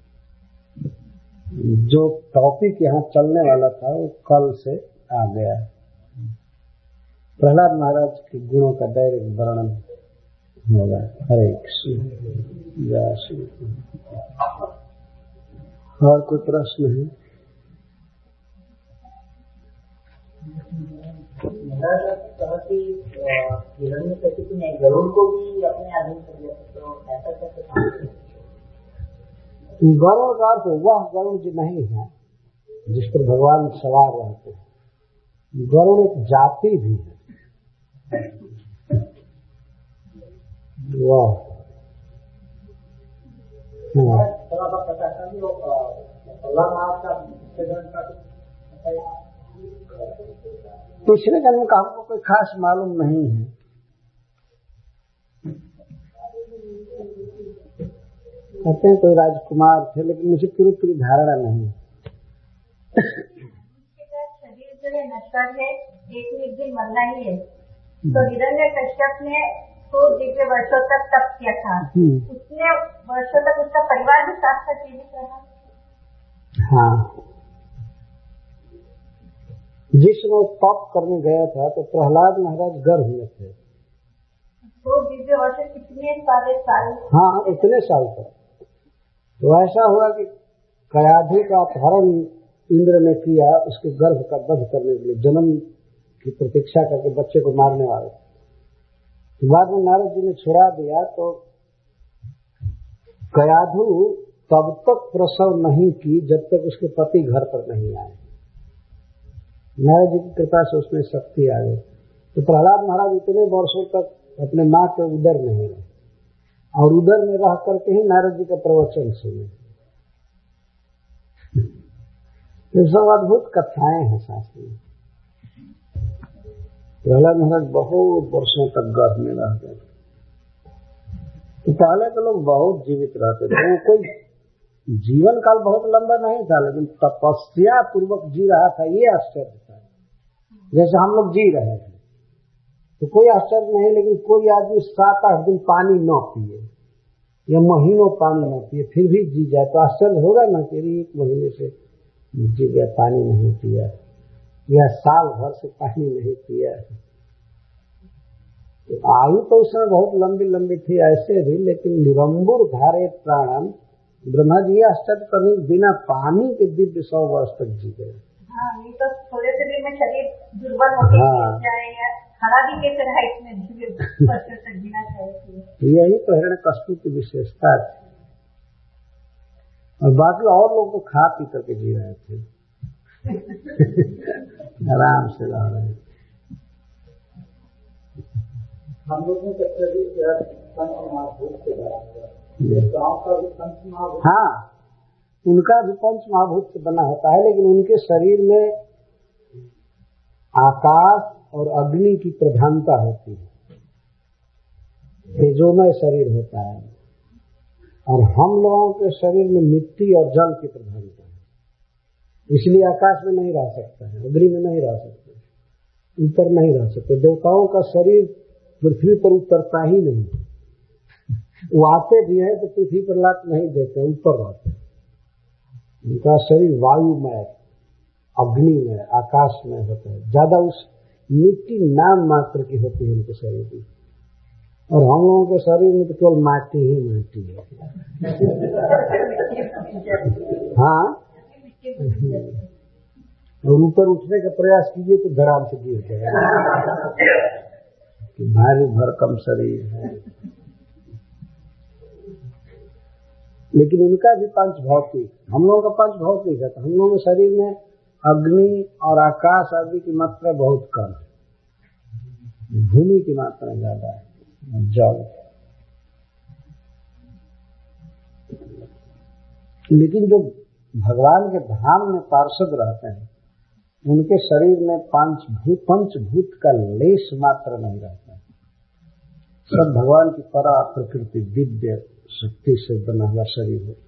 जो टॉपिक यहाँ चलने वाला था वो कल से आ गया। प्रहलाद महाराज के गुणों का डायरेक्ट वर्णन होगा। हरे कृष्ण, जय श्री। और कोई प्रश्न है? हिरण्यकशिपु ने गरुड़ को भी अपने अधीन कर लिया, तो ऐसा कैसे? गरुड़ का अर्थ वह गरुड़ जी नहीं है जिस पर भगवान सवार रहते हैं। गरुड़ एक जाति भी है। वह पिछले जन्म का हमको कोई खास मालूम नहीं है। कहते हैं कोई राजकुमार थे, लेकिन मुझे पूरी धारणा नहीं। है, नश्वर है, एक न एक दिन मरना ही है। तो हिरण्यकश्यप ने तो दिव्य वर्षों तक तप किया था, उसने वर्षों तक उसका परिवार भी साथ साथ जीवित रहा। हाँ, जिस समय तप करने गया था तो प्रहलाद महाराज गर्भ में थे। तो दिव्य वर्ष कितने सारे साल? हाँ, इतने साल तक। तो ऐसा हुआ कि कयाधु का अपहरण इंद्र ने किया, उसके गर्भ का वध करने के लिए, जन्म की प्रतीक्षा करके बच्चे को मारने वाले। बाद में नारद जी ने छुड़ा दिया तो कयाधु तब तक प्रसव नहीं की जब तक उसके पति घर पर नहीं आए। नारद जी की कृपा से उसमें शक्ति आ गई। तो प्रहलाद महाराज इतने वर्षों तक अपने माँ के उदर में ही रहे, और उदर में रह करके ही नारद जी का प्रवचन सुने। ये सब अद्भुत कथाएं हैं शास्त्र में। प्रहलाद महाराज बहुत वर्षों तक गर्भ में रह गए। तो पहले के लोग बहुत जीवित रहते थे, वो कोई जीवन काल बहुत लंबा नहीं था, लेकिन तपस्या पूर्वक जी रहा था, ये आश्चर्य था। जैसे हम लोग जी रहे हैं तो कोई आश्चर्य नहीं, लेकिन कोई आदमी 7-8 दिन पानी न पिए या महीनों पानी न पिए फिर भी जी जाए तो आश्चर्य होगा ना कि 1 महीने से जी गया, पानी नहीं पिया, या साल भर से पानी नहीं पिया। तो आयु तो उस समय बहुत लंबी लंबी थी ऐसे भी, लेकिन निरंबुर धारे प्राणम, ब्रह्मा जी आश्चर्य करने बिना पानी के दिव्य 100 वर्ष तक जी गए। हाँ, नहीं तो थोड़े से भी में शरीर दुर्बल होते जाए या खड़ा भी कैसे रहा, इसमें दिव्य वर्षों तक जीना चाहिए। यही तो हिरण्यकश्यप की विशेषता थी। और बाकी और लोग तो खा पी करके जी रहे थे, आराम से रह रहे हैं। हम लोगों का शरीर पंच महाभूत से बना हुआ, गाँव का भी पंच महाभूत। हाँ, उनका भी पंच महाभूत से बना होता है, लेकिन उनके शरीर में आकाश और अग्नि की प्रधानता होती है, तेजोमय शरीर होता है। और हम लोगों के शरीर में मिट्टी और जल की प्रधानता है, इसलिए आकाश में नहीं रह सकता है, अग्नि में नहीं रह सकते, ऊपर नहीं रह सकते। देवताओं का शरीर पृथ्वी पर उतरता ही नहीं, वो आते भी हैं तो पृथ्वी पर लात नहीं देते, ऊपर रहते हैं। उनका शरीर वायुमय, अग्निमय, आकाशमय होता है। ज्यादा उस मिट्टी नाम मात्र की होती है उनके शरीर की, और हम लोगों के शरीर में तो केवल माटी ही माटी है। हाँ, और ऊपर उठने का प्रयास कीजिए तो धराम से गिर जाएगा कि भारी भरकम शरीर है। लेकिन उनका भी पंच भौतिक, हम लोगों का पंच भौतिक है। तो हम लोगों के शरीर में अग्नि और आकाश आदि की मात्रा बहुत कम है, भूमि की मात्रा ज्यादा है, जल। लेकिन जो भगवान के धाम में पार्षद रहते हैं उनके शरीर में पंचभूत का लेश मात्र नहीं रहता है। सब भगवान की परा प्रकृति दिव्य शक्ति से बना हुआ शरीर है।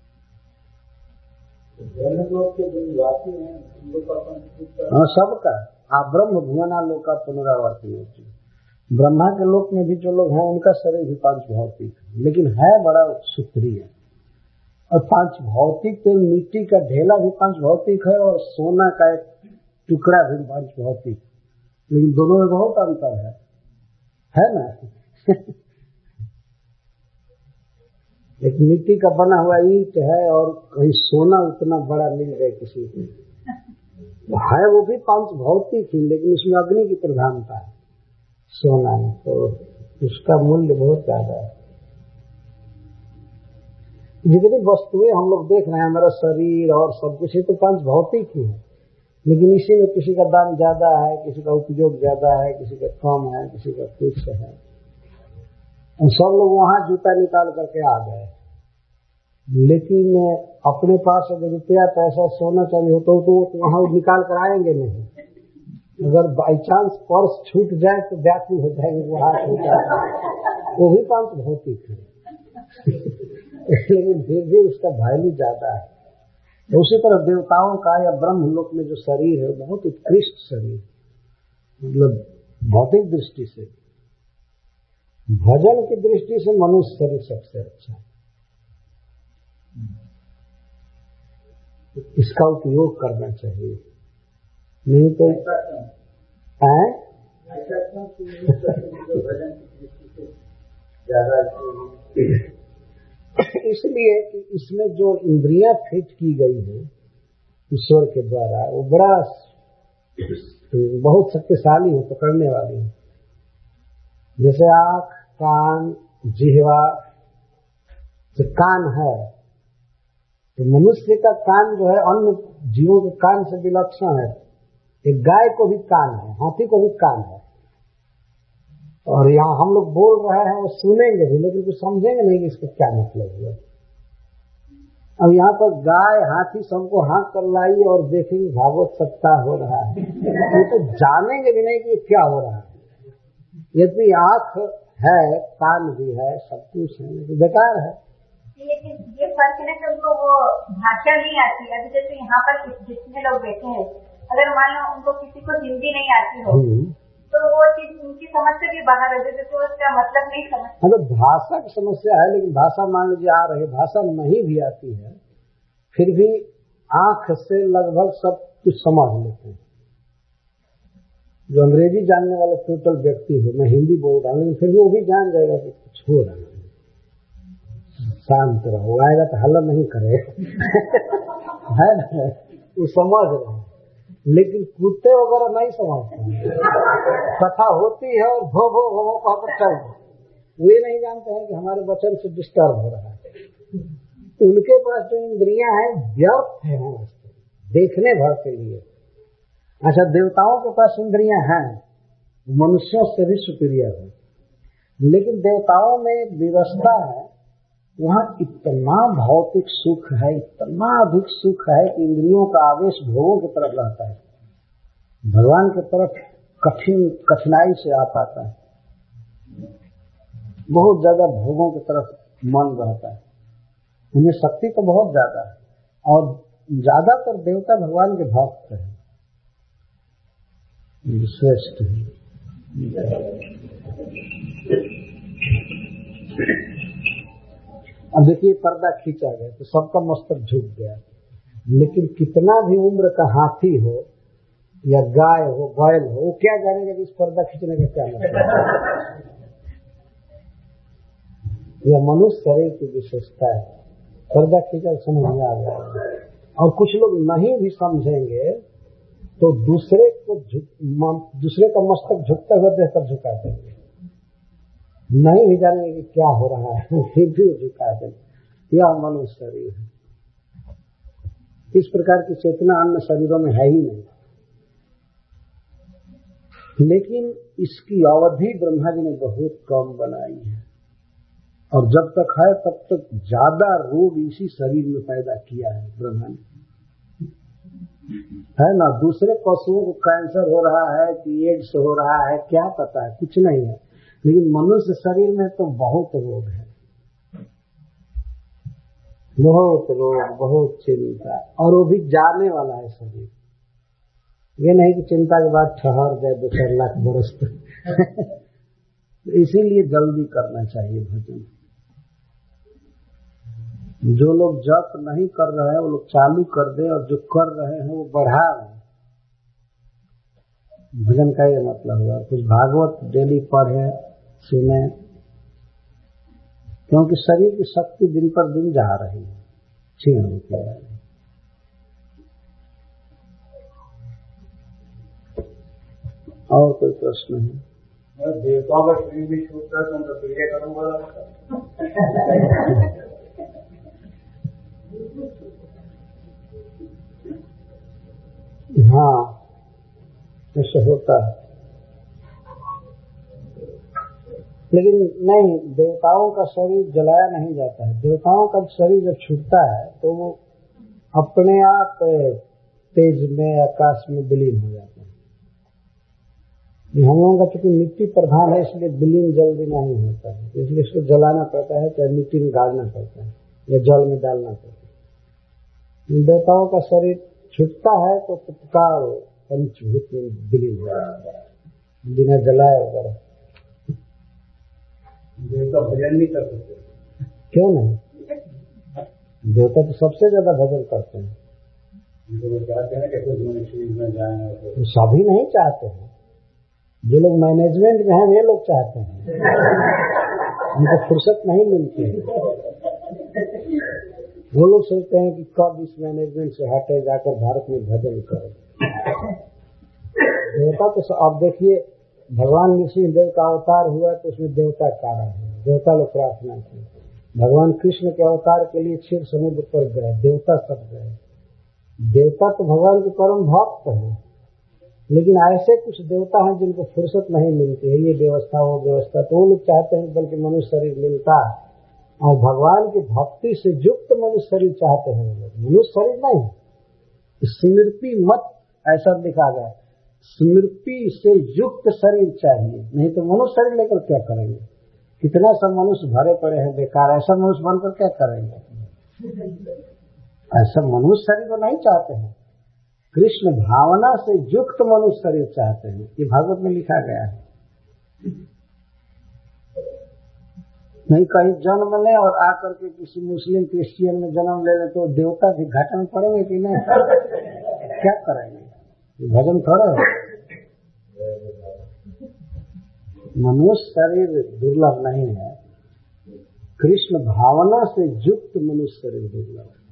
हाँ, सबका। आप ब्रह्म भुवना लोक का पुनरावर्ती होती है। ब्रह्मा के लोक में भी जो लोग हैं उनका शरीर भी पांच भौतिक है, लेकिन है बड़ा सूत्री है। और पांच भौतिक तो मिट्टी का ढेला भी पांच भौतिक है और सोना का एक टुकड़ा भी पांच भौतिक, लेकिन दोनों में बहुत अंतर है ना। एक मिट्टी का बना हुआ ईंट है और कहीं सोना उतना बड़ा मिल जाए किसी को, है वो भी पांच भौतिक ही, लेकिन उसमें अग्नि की प्रधानता है, सोना है, तो उसका मूल्य बहुत ज्यादा है। जितनी वस्तुएं हम लोग देख रहे हैं, हमारा शरीर और सब कुछ, ये तो पांच भौतिक ही है, लेकिन इसी में किसी का दाम ज्यादा है, किसी का उपयोग ज्यादा है, किसी का कम है, किसी का कुछ है। और सब लोग वहां जूता निकाल करके आ गए, लेकिन अपने पास अगर रुपया पैसा सोना चाहिए हो तो वहां निकाल कर आएंगे नहीं। अगर बाई चांस पर्स छूट जाए तो व्याकुल हो जाएंगे, वो हाथ छूटा, वो भी पांच भौतिक है। लेकिन फिर भी उसका वैल्यू ज्यादा है। तो उसी तरह देवताओं का या ब्रह्म लोक में जो शरीर है बहुत उत्कृष्ट शरीर, मतलब भौतिक दृष्टि से, भजन की दृष्टि से मनुष्य शरीर सबसे अच्छा है। इसका उपयोग करना चाहिए, नहीं तो इसलिए कि इसमें जो इंद्रियां फिट की गई है ईश्वर के द्वारा, वो बड़ा बहुत शक्तिशाली है, पकड़ने वाली है। जैसे आँख, कान, जिह्वा, जो कान है, तो मनुष्य का कान जो है अन्य जीवों के कान से विलक्षण है। एक गाय को भी कान है, हाथी को भी कान है, और यहाँ हम लोग बोल रहे हैं वो सुनेंगे भी, लेकिन कुछ समझेंगे नहीं कि इसका क्या मतलब है। अब यहाँ पर गाय, हाथी सबको हाथ कर लाई और देखेंगे भागवत सप्ताह हो रहा है, ये तो जानेंगे भी नहीं कि क्या हो रहा है। यदि आँख है, कान भी है, सब कुछ है, लेकिन बेकार है। लेकिन ये फर्क है ना कि उनको वो भाषा नहीं आती। अभी जैसे यहाँ पर जितने लोग बैठे हैं, अगर मान लो उनको किसी को हिंदी नहीं आती हो तो वो चीज उनकी समझ से भी बाहर हो जाए, तो उसका मतलब नहीं समझ। मतलब भाषा की समस्या है, लेकिन भाषा मान लीजिए आ रही, भाषा नहीं भी आती है, फिर भी आंख से लगभग सब कुछ समझ लेते हैं। जो अंग्रेजी जानने वाले टोटल व्यक्ति हो, मैं हिंदी बोल रहा हूँ, लेकिन फिर भी वो भी जान जाएगा कि कुछ हो रहा है। शांत रहो, आएगा तो हल्ला नहीं करे है ना, वो समझ रहे हैं। लेकिन कुत्ते वगैरह नहीं समझते, कथा होती है और भो भो भो भो कहकर चल, वे नहीं जानते हैं कि हमारे वचन से डिस्टर्ब हो रहा है। उनके पास जो इंद्रियां हैं व्यर्थ है देखने भर के लिए। अच्छा, देवताओं के पास इंद्रियां हैं, मनुष्यों से भी सुपीरियर है, लेकिन देवताओं में एक व्यवस्था है, वहाँ इतना भौतिक सुख है, इतना अधिक सुख है कि इंद्रियों का आवेश भोगों की तरफ रहता है, भगवान की तरफ कठिनाई से आ पाता है। बहुत ज्यादा भोगों की तरफ मन रहता है, उन्हें शक्ति तो बहुत ज्यादा है, और ज्यादातर देवता भगवान के भक्त हैं, श्रेष्ठ है। अब देखिए, पर्दा खींचा गया तो सबका मस्तक झुक गया, लेकिन कितना भी उम्र का हाथी हो या गाय हो, बैल हो, वो क्या जानेगा कि इस पर्दा खींचने का क्या मतलब। यह मनुष्य शरीर की विशेषता है, पर्दा खींचा समझ में आ गया। और कुछ लोग नहीं भी समझेंगे तो दूसरे का मस्तक झुकता हुआ देख कर झुका देंगे, नहीं भी जानेंगे कि क्या हो रहा है, फिर भी झुका देंगे। यह मनुष्य शरीर है। इस प्रकार की चेतना अन्य शरीरों में है ही नहीं, लेकिन इसकी अवधि ब्रह्मा जी ने बहुत कम बनाई है, और जब तक है तब तक ज्यादा रोग इसी शरीर में पैदा किया है ब्रह्मा ने, है ना। दूसरे पशुओं को कैंसर हो रहा है कि एड्स हो रहा है, क्या पता है, कुछ नहीं है, लेकिन मनुष्य शरीर में तो बहुत रोग है, बहुत रोग, बहुत चिंता, और वो भी जाने वाला है शरीर। ये नहीं कि चिंता के बाद ठहर जाए 2-4 लाख बरस इसीलिए जल्दी करना चाहिए भजन। जो लोग जप नहीं कर रहे हैं वो लोग चालू कर दे, और जो कर रहे हैं वो बढ़ा रहे हैं। भजन का ये मतलब हुआ, कुछ भागवत डेली पढ़े सुने, क्योंकि शरीर की शक्ति दिन पर दिन जा रही है, क्षीण होती है। और कोई प्रश्न है? देवताओं का शरीर भी छूटता है तो उनका क्रिया करूंगा। हाँ, ऐसे होता है, लेकिन नहीं, देवताओं का शरीर जलाया नहीं जाता है। देवताओं का शरीर जब छूटता है तो वो अपने आप तेज में, आकाश में विलीन हो जाता है। हम लोगों का चूंकि मिट्टी प्रधान है, इसलिए विलीन जल्दी नहीं होता है, इसलिए इसको जलाना पड़ता है, चाहे मिट्टी में गाड़ना पड़ता है या जल में डालना पड़ता है। देवताओं का शरीर छूटता है तो तत्काल पंचभूत में विलीन हो जाता है, बिना जलाए वगैरह। देवता भजन नहीं कर सकते? क्यों नहीं? देवता तो सबसे ज्यादा भजन करते हैं। वो चाहते हैं कि कुछ मनुष्य में जाए, तो सभी नहीं चाहते हैं, जो लोग मैनेजमेंट में हैं वे लोग चाहते हैं, उनको फुर्सत नहीं मिलती है। वो लोग सोचते हैं कि कब इस मैनेजमेंट से हटे, जाकर भारत में भजन करें। देवता तो अब देखिए, भगवान नृसिंहदेव का अवतार हुआ तो उसमें देवता कारण है, देवता लोग प्रार्थना की। भगवान कृष्ण के अवतार के लिए क्षीर समुद्र पर गए, देवता सब गए। देवता तो भगवान के परम भक्त हैं, लेकिन ऐसे कुछ देवता हैं जिनको फुर्सत नहीं मिलती है, ये व्यवस्था वो व्यवस्था, तो वो लोग चाहते हैं बल्कि मनुष्य शरीर मिलता और भगवान की भक्ति से युक्त मनुष्य शरीर चाहते हैं वो लोग, मनुष्य शरीर नहीं। स्मृति मत ऐसा लिखा गया, स्मृति से युक्त शरीर चाहिए, नहीं तो मनुष्य शरीर लेकर क्या करेंगे? कितना सब मनुष्य भरे पड़े हैं बेकार, ऐसा मनुष्य बनकर क्या करेंगे? ऐसा मनुष्य शरीर को नहीं चाहते हैं, कृष्ण भावना से युक्त मनुष्य शरीर चाहते हैं, ये भागवत में लिखा गया है। नहीं कहीं जन्म ले और आकर के किसी मुस्लिम क्रिश्चियन में जन्म ले ले तो देवता भी घाटे में पड़ेंगे कि नहीं? क्या करेंगे? भजन थोड़ा है। मनुष्य शरीर दुर्लभ नहीं है, कृष्ण भावना से युक्त मनुष्य शरीर दुर्लभ है।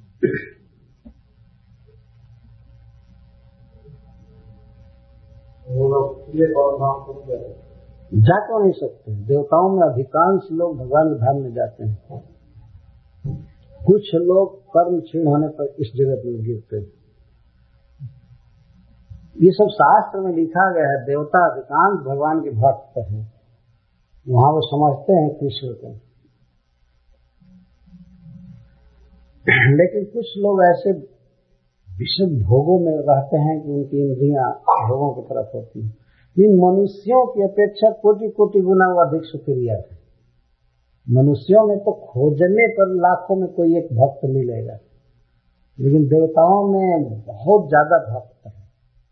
जा तो नहीं सकते, देवताओं में अधिकांश लोग भगवान धाम में जाते हैं, कुछ लोग कर्म क्षीण होने पर इस जगत में गिरते हैं। ये सब शास्त्र में लिखा गया है, देवता अधिकांश भगवान के भक्त हैं, वहां वो समझते हैं कृष्ण को। लेकिन कुछ लोग ऐसे विषम भोगों में रहते हैं कि उनकी इंद्रियां भोगों की तरफ होती हैं। इन मनुष्यों की अपेक्षा कोटि कोटि गुना अधिक सुक्रिया है। मनुष्यों में तो खोजने पर लाखों में कोई एक भक्त मिलेगा, लेकिन देवताओं में बहुत ज्यादा भक्त है,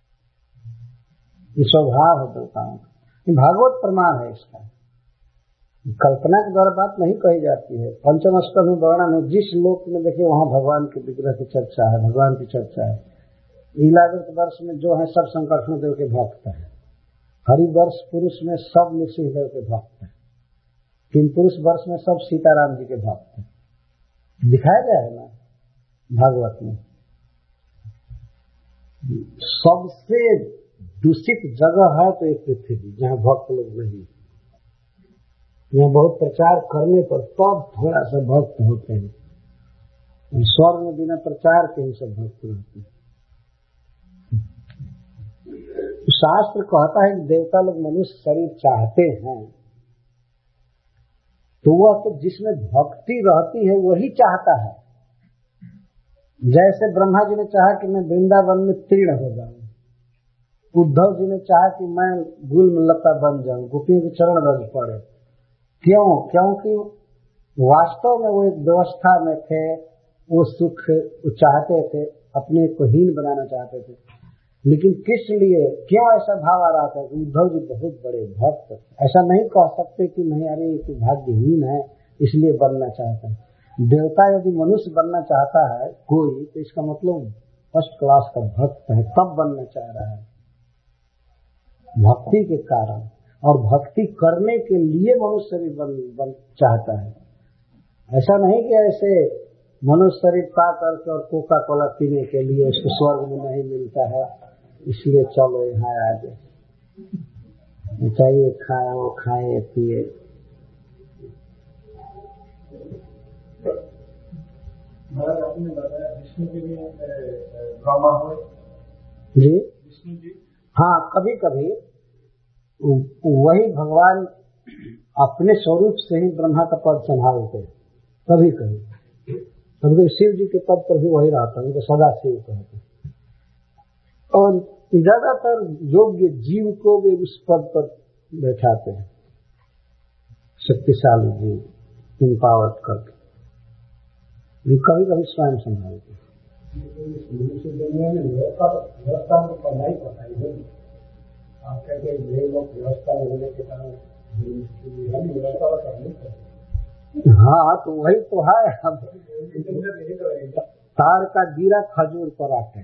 ये स्वभाव है देवताओं का। भागवत प्रमाण है इसका, कल्पना के द्वारा बात नहीं कही जाती है। पंचम स्कंद में वर्णन है, जिस लोक में देखिए वहां भगवान के विग्रह की चर्चा है, भगवान की चर्चा है। लीलावृत वर्ष में जो है सब संकर्षण देव के भक्त है, हरिवर्ष पुरुष में सब नृसिंहदेव के भक्त है, किन पुरुष वर्ष में सब सीताराम जी के भक्त है। दिखाया गया है ना भागवत में। सबसे दूषित जगह है तो एक पृथ्वी, जहाँ भक्त लोग नहीं। यहाँ बहुत प्रचार करने पर तब थोड़ा सा भक्त होते हैं, स्वर्ग में बिना प्रचार के ही सब भक्त रहते हैं। शास्त्र कहता है कि देवता लोग मनुष्य शरीर चाहते हैं, तो वह तो जिसमें भक्ति रहती है वही चाहता है। जैसे ब्रह्मा जी ने चाहा कि मैं वृंदावन में तीर्ण हो जाऊं, उद्धव जी ने चाहा कि मैं गुलम लता बन जाऊं, गोपियों के चरण रज पड़े। क्यों? क्योंकि वास्तव में वो एक व्यवस्था में थे, वो सुख चाहते थे, अपने को हीन बनाना चाहते थे। लेकिन किस लिए, क्यों ऐसा भाव आ रहा था कि उद्धव जी बहुत बड़े भक्त, ऐसा नहीं कह सकते कि नहीं अरे ये तो भाग्यहीन है इसलिए बनना चाहता है। देवता यदि मनुष्य बनना चाहता है कोई, तो इसका मतलब फर्स्ट क्लास का भक्त है, तब बनना चाह रहा है भक्ति के कारण, और भक्ति करने के लिए मनुष्य शरीर बन चाहता है। ऐसा नहीं कि ऐसे मनुष्य शरीर पा करके और कोका कोला पीने के लिए उसको स्वर्ग में नहीं मिलता है इसलिए चलो यहाँ आ जाए, चाहिए खाए वो खाए पिए। आपने बताया विष्णु के लिए ड्रामा हुए जी, विष्णु जी हाँ कभी कभी वही भगवान अपने स्वरूप से ही ब्रह्मा का पद संभालते, कभी कभी शिव जी के पद पर भी वही रहता है, उनको सदा शिव कहते। और ज्यादातर योग्य जीव को भी उस पद पर बैठाते हैं, शक्तिशाली जीव इम्पावर्ड करके, कभी कभी स्वयं संभालते। मनुष्य दुनिया में व्यवस्था में पढ़ना ही पड़ता है। आप कहते हैं लोग व्यवस्था में होने के कारण व्यवस्था करनी पड़ती। हाँ तो वही तो है। तार का गिरा खजूर पर आके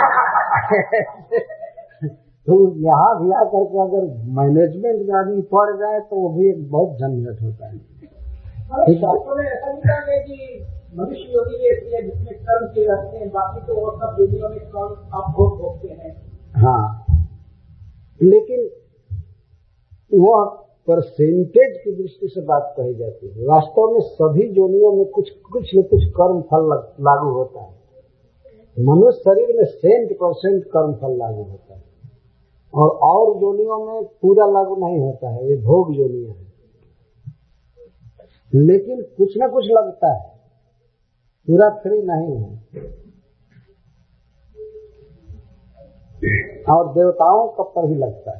तो यहाँ भी आकर के अगर मैनेजमेंट में आदमी पड़ जाए तो वो भी एक बहुत झंझट होता है। शास्त्रों में ऐसा लिखा है कि मनुष्य योगी ऐसी है जिसमें कर्म किए रहते हैं, बाकी तो और सब योगियों में कर्म आप भोग भोगते हैं। हाँ, लेकिन वह परसेंटेज की दृष्टि से बात कही जाती है। वास्तव में सभी योनियों में कुछ न कुछ कर्म फल लागू होता है। मनुष्य शरीर में 100% कर्म फल लागू होता है और योनियों में पूरा लागू नहीं होता है। ये भोग योनियां है, लेकिन कुछ न कुछ लगता है, पूरा फ्री नहीं है। और देवताओं का पर ही लगता है।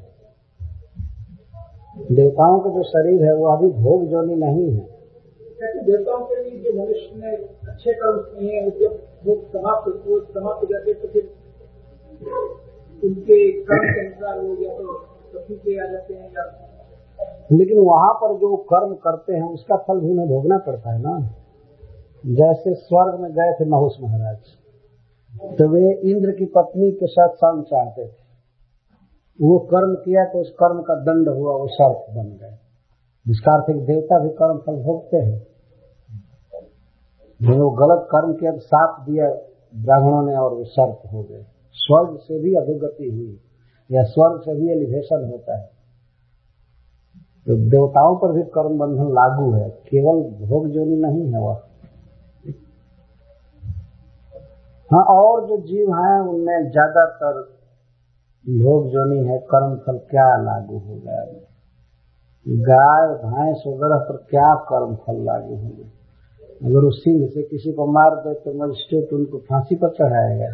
देवताओं का जो शरीर है वो अभी भोग योनि नहीं है। जैसे देवताओं के लिए जो मनुष्य ने अच्छे कर्म किए हैं, जब वो समाप्त हो जाते तो फिर उनके कर्म के अनुसार हो गया तो पृथ्वी पे आ जाते हैं। या लेकिन वहाँ पर जो कर्म करते हैं उसका फल भी उन्हें भोगना पड़ता है ना। जैसे स्वर्ग में गए थे नहुष महाराज, तो वे इंद्र की पत्नी के साथ संग चाहते थे। वो कर्म किया तो उस कर्म का दंड हुआ, वो सर्प बन गए। जिसका अर्थ देवता भी कर्म फल भोगते हैं। वो गलत कर्म किया तो साप दिया ब्राह्मणों ने और वो सर्प हो गए। स्वर्ग से भी अधोगति हुई या स्वर्ग से भी एलिवेशन होता है। तो देवताओं पर भी कर्म बंधन लागू है, केवल भोग योनि नहीं है वह। हाँ, और जो जीव हैं उनमें ज्यादातर भोग योनि है। कर्म फल क्या लागू होगा? गाय भैंस वगैरह पर क्या कर्म फल लागू होंगे? अगर उस सिंह से किसी को मार दे तो मजिस्ट्रेट उनको फांसी पर चढ़ाएगा।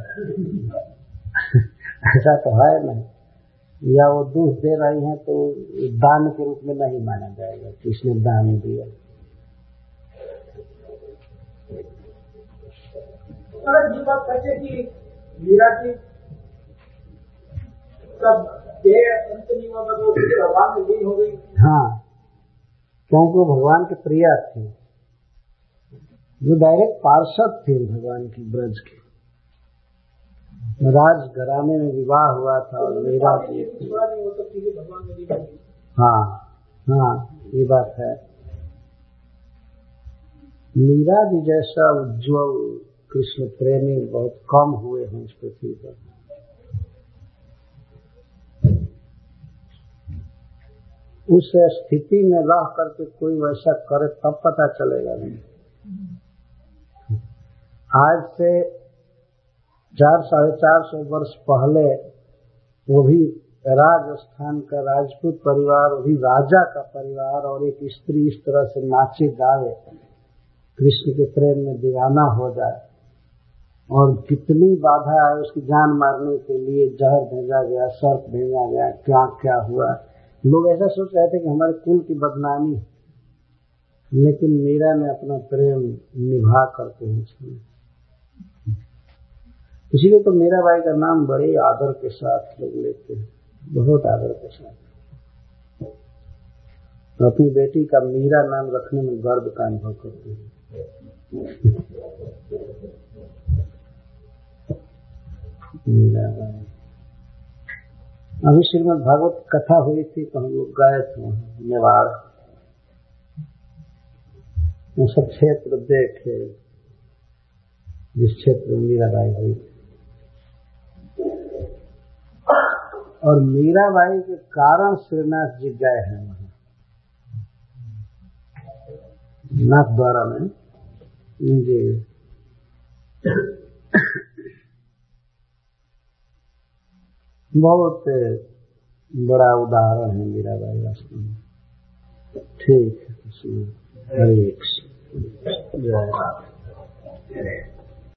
ऐसा तो है नहीं। या वो दूध दे रही हैं तो दान के रूप में नहीं माना जाएगा कि इसने दान दिया। अगर ये बात सच है कि मीरा जी सब अंत नहीं हुआ, भगवान में लीन हो गई। हाँ, क्योंकि वो भगवान के प्रिया थी। जो डायरेक्ट पार्षद थे भगवान की ब्रज के। राज घराने में विवाह हुआ था और मीरा जी। हाँ हाँ, ये बात है। मीरा जी जैसा उज्ज्वल कृष्ण प्रेमी बहुत कम हुए हैं इस पृथ्वी पर। उस स्थिति में रह करके कोई वैसा करे तब पता चलेगा नहीं। आज से 400-450 वर्ष पहले वो भी राजस्थान का राजपूत परिवार, वो भी राजा का परिवार, और एक स्त्री इस तरह से नाचे गावे, कृष्ण के प्रेम में दीवाना हो जाए, और कितनी बाधा आए उसकी जान मारने के लिए। जहर भेजा गया, सर्प भेजा गया, क्या क्या हुआ। लोग ऐसा सोच रहे थे कि हमारे कुल की बदनामी, लेकिन मीरा ने अपना प्रेम निभा करके ही छोड़ा। इसीलिए तो मीराबाई का नाम बड़े आदर के साथ लोग लेते हैं, बहुत आदर के साथ। तो अपनी बेटी का मीरा नाम रखने में गर्व का अनुभव करते हैं। मीराबाई। अभी श्रीमद् भागवत कथा हुई थी तो हम लोग गए थे मेवाड़। वो सब क्षेत्र देखे जिस क्षेत्र में मीराबाई हुई थी। और मीराबाई के कारण श्रीनाथ जी गए हैं वहां नाथ द्वारा में जी। बहुत बड़ा उदाहरण है मीराबाई वास्तव में। ठीक है, हरे कृष्ण, जय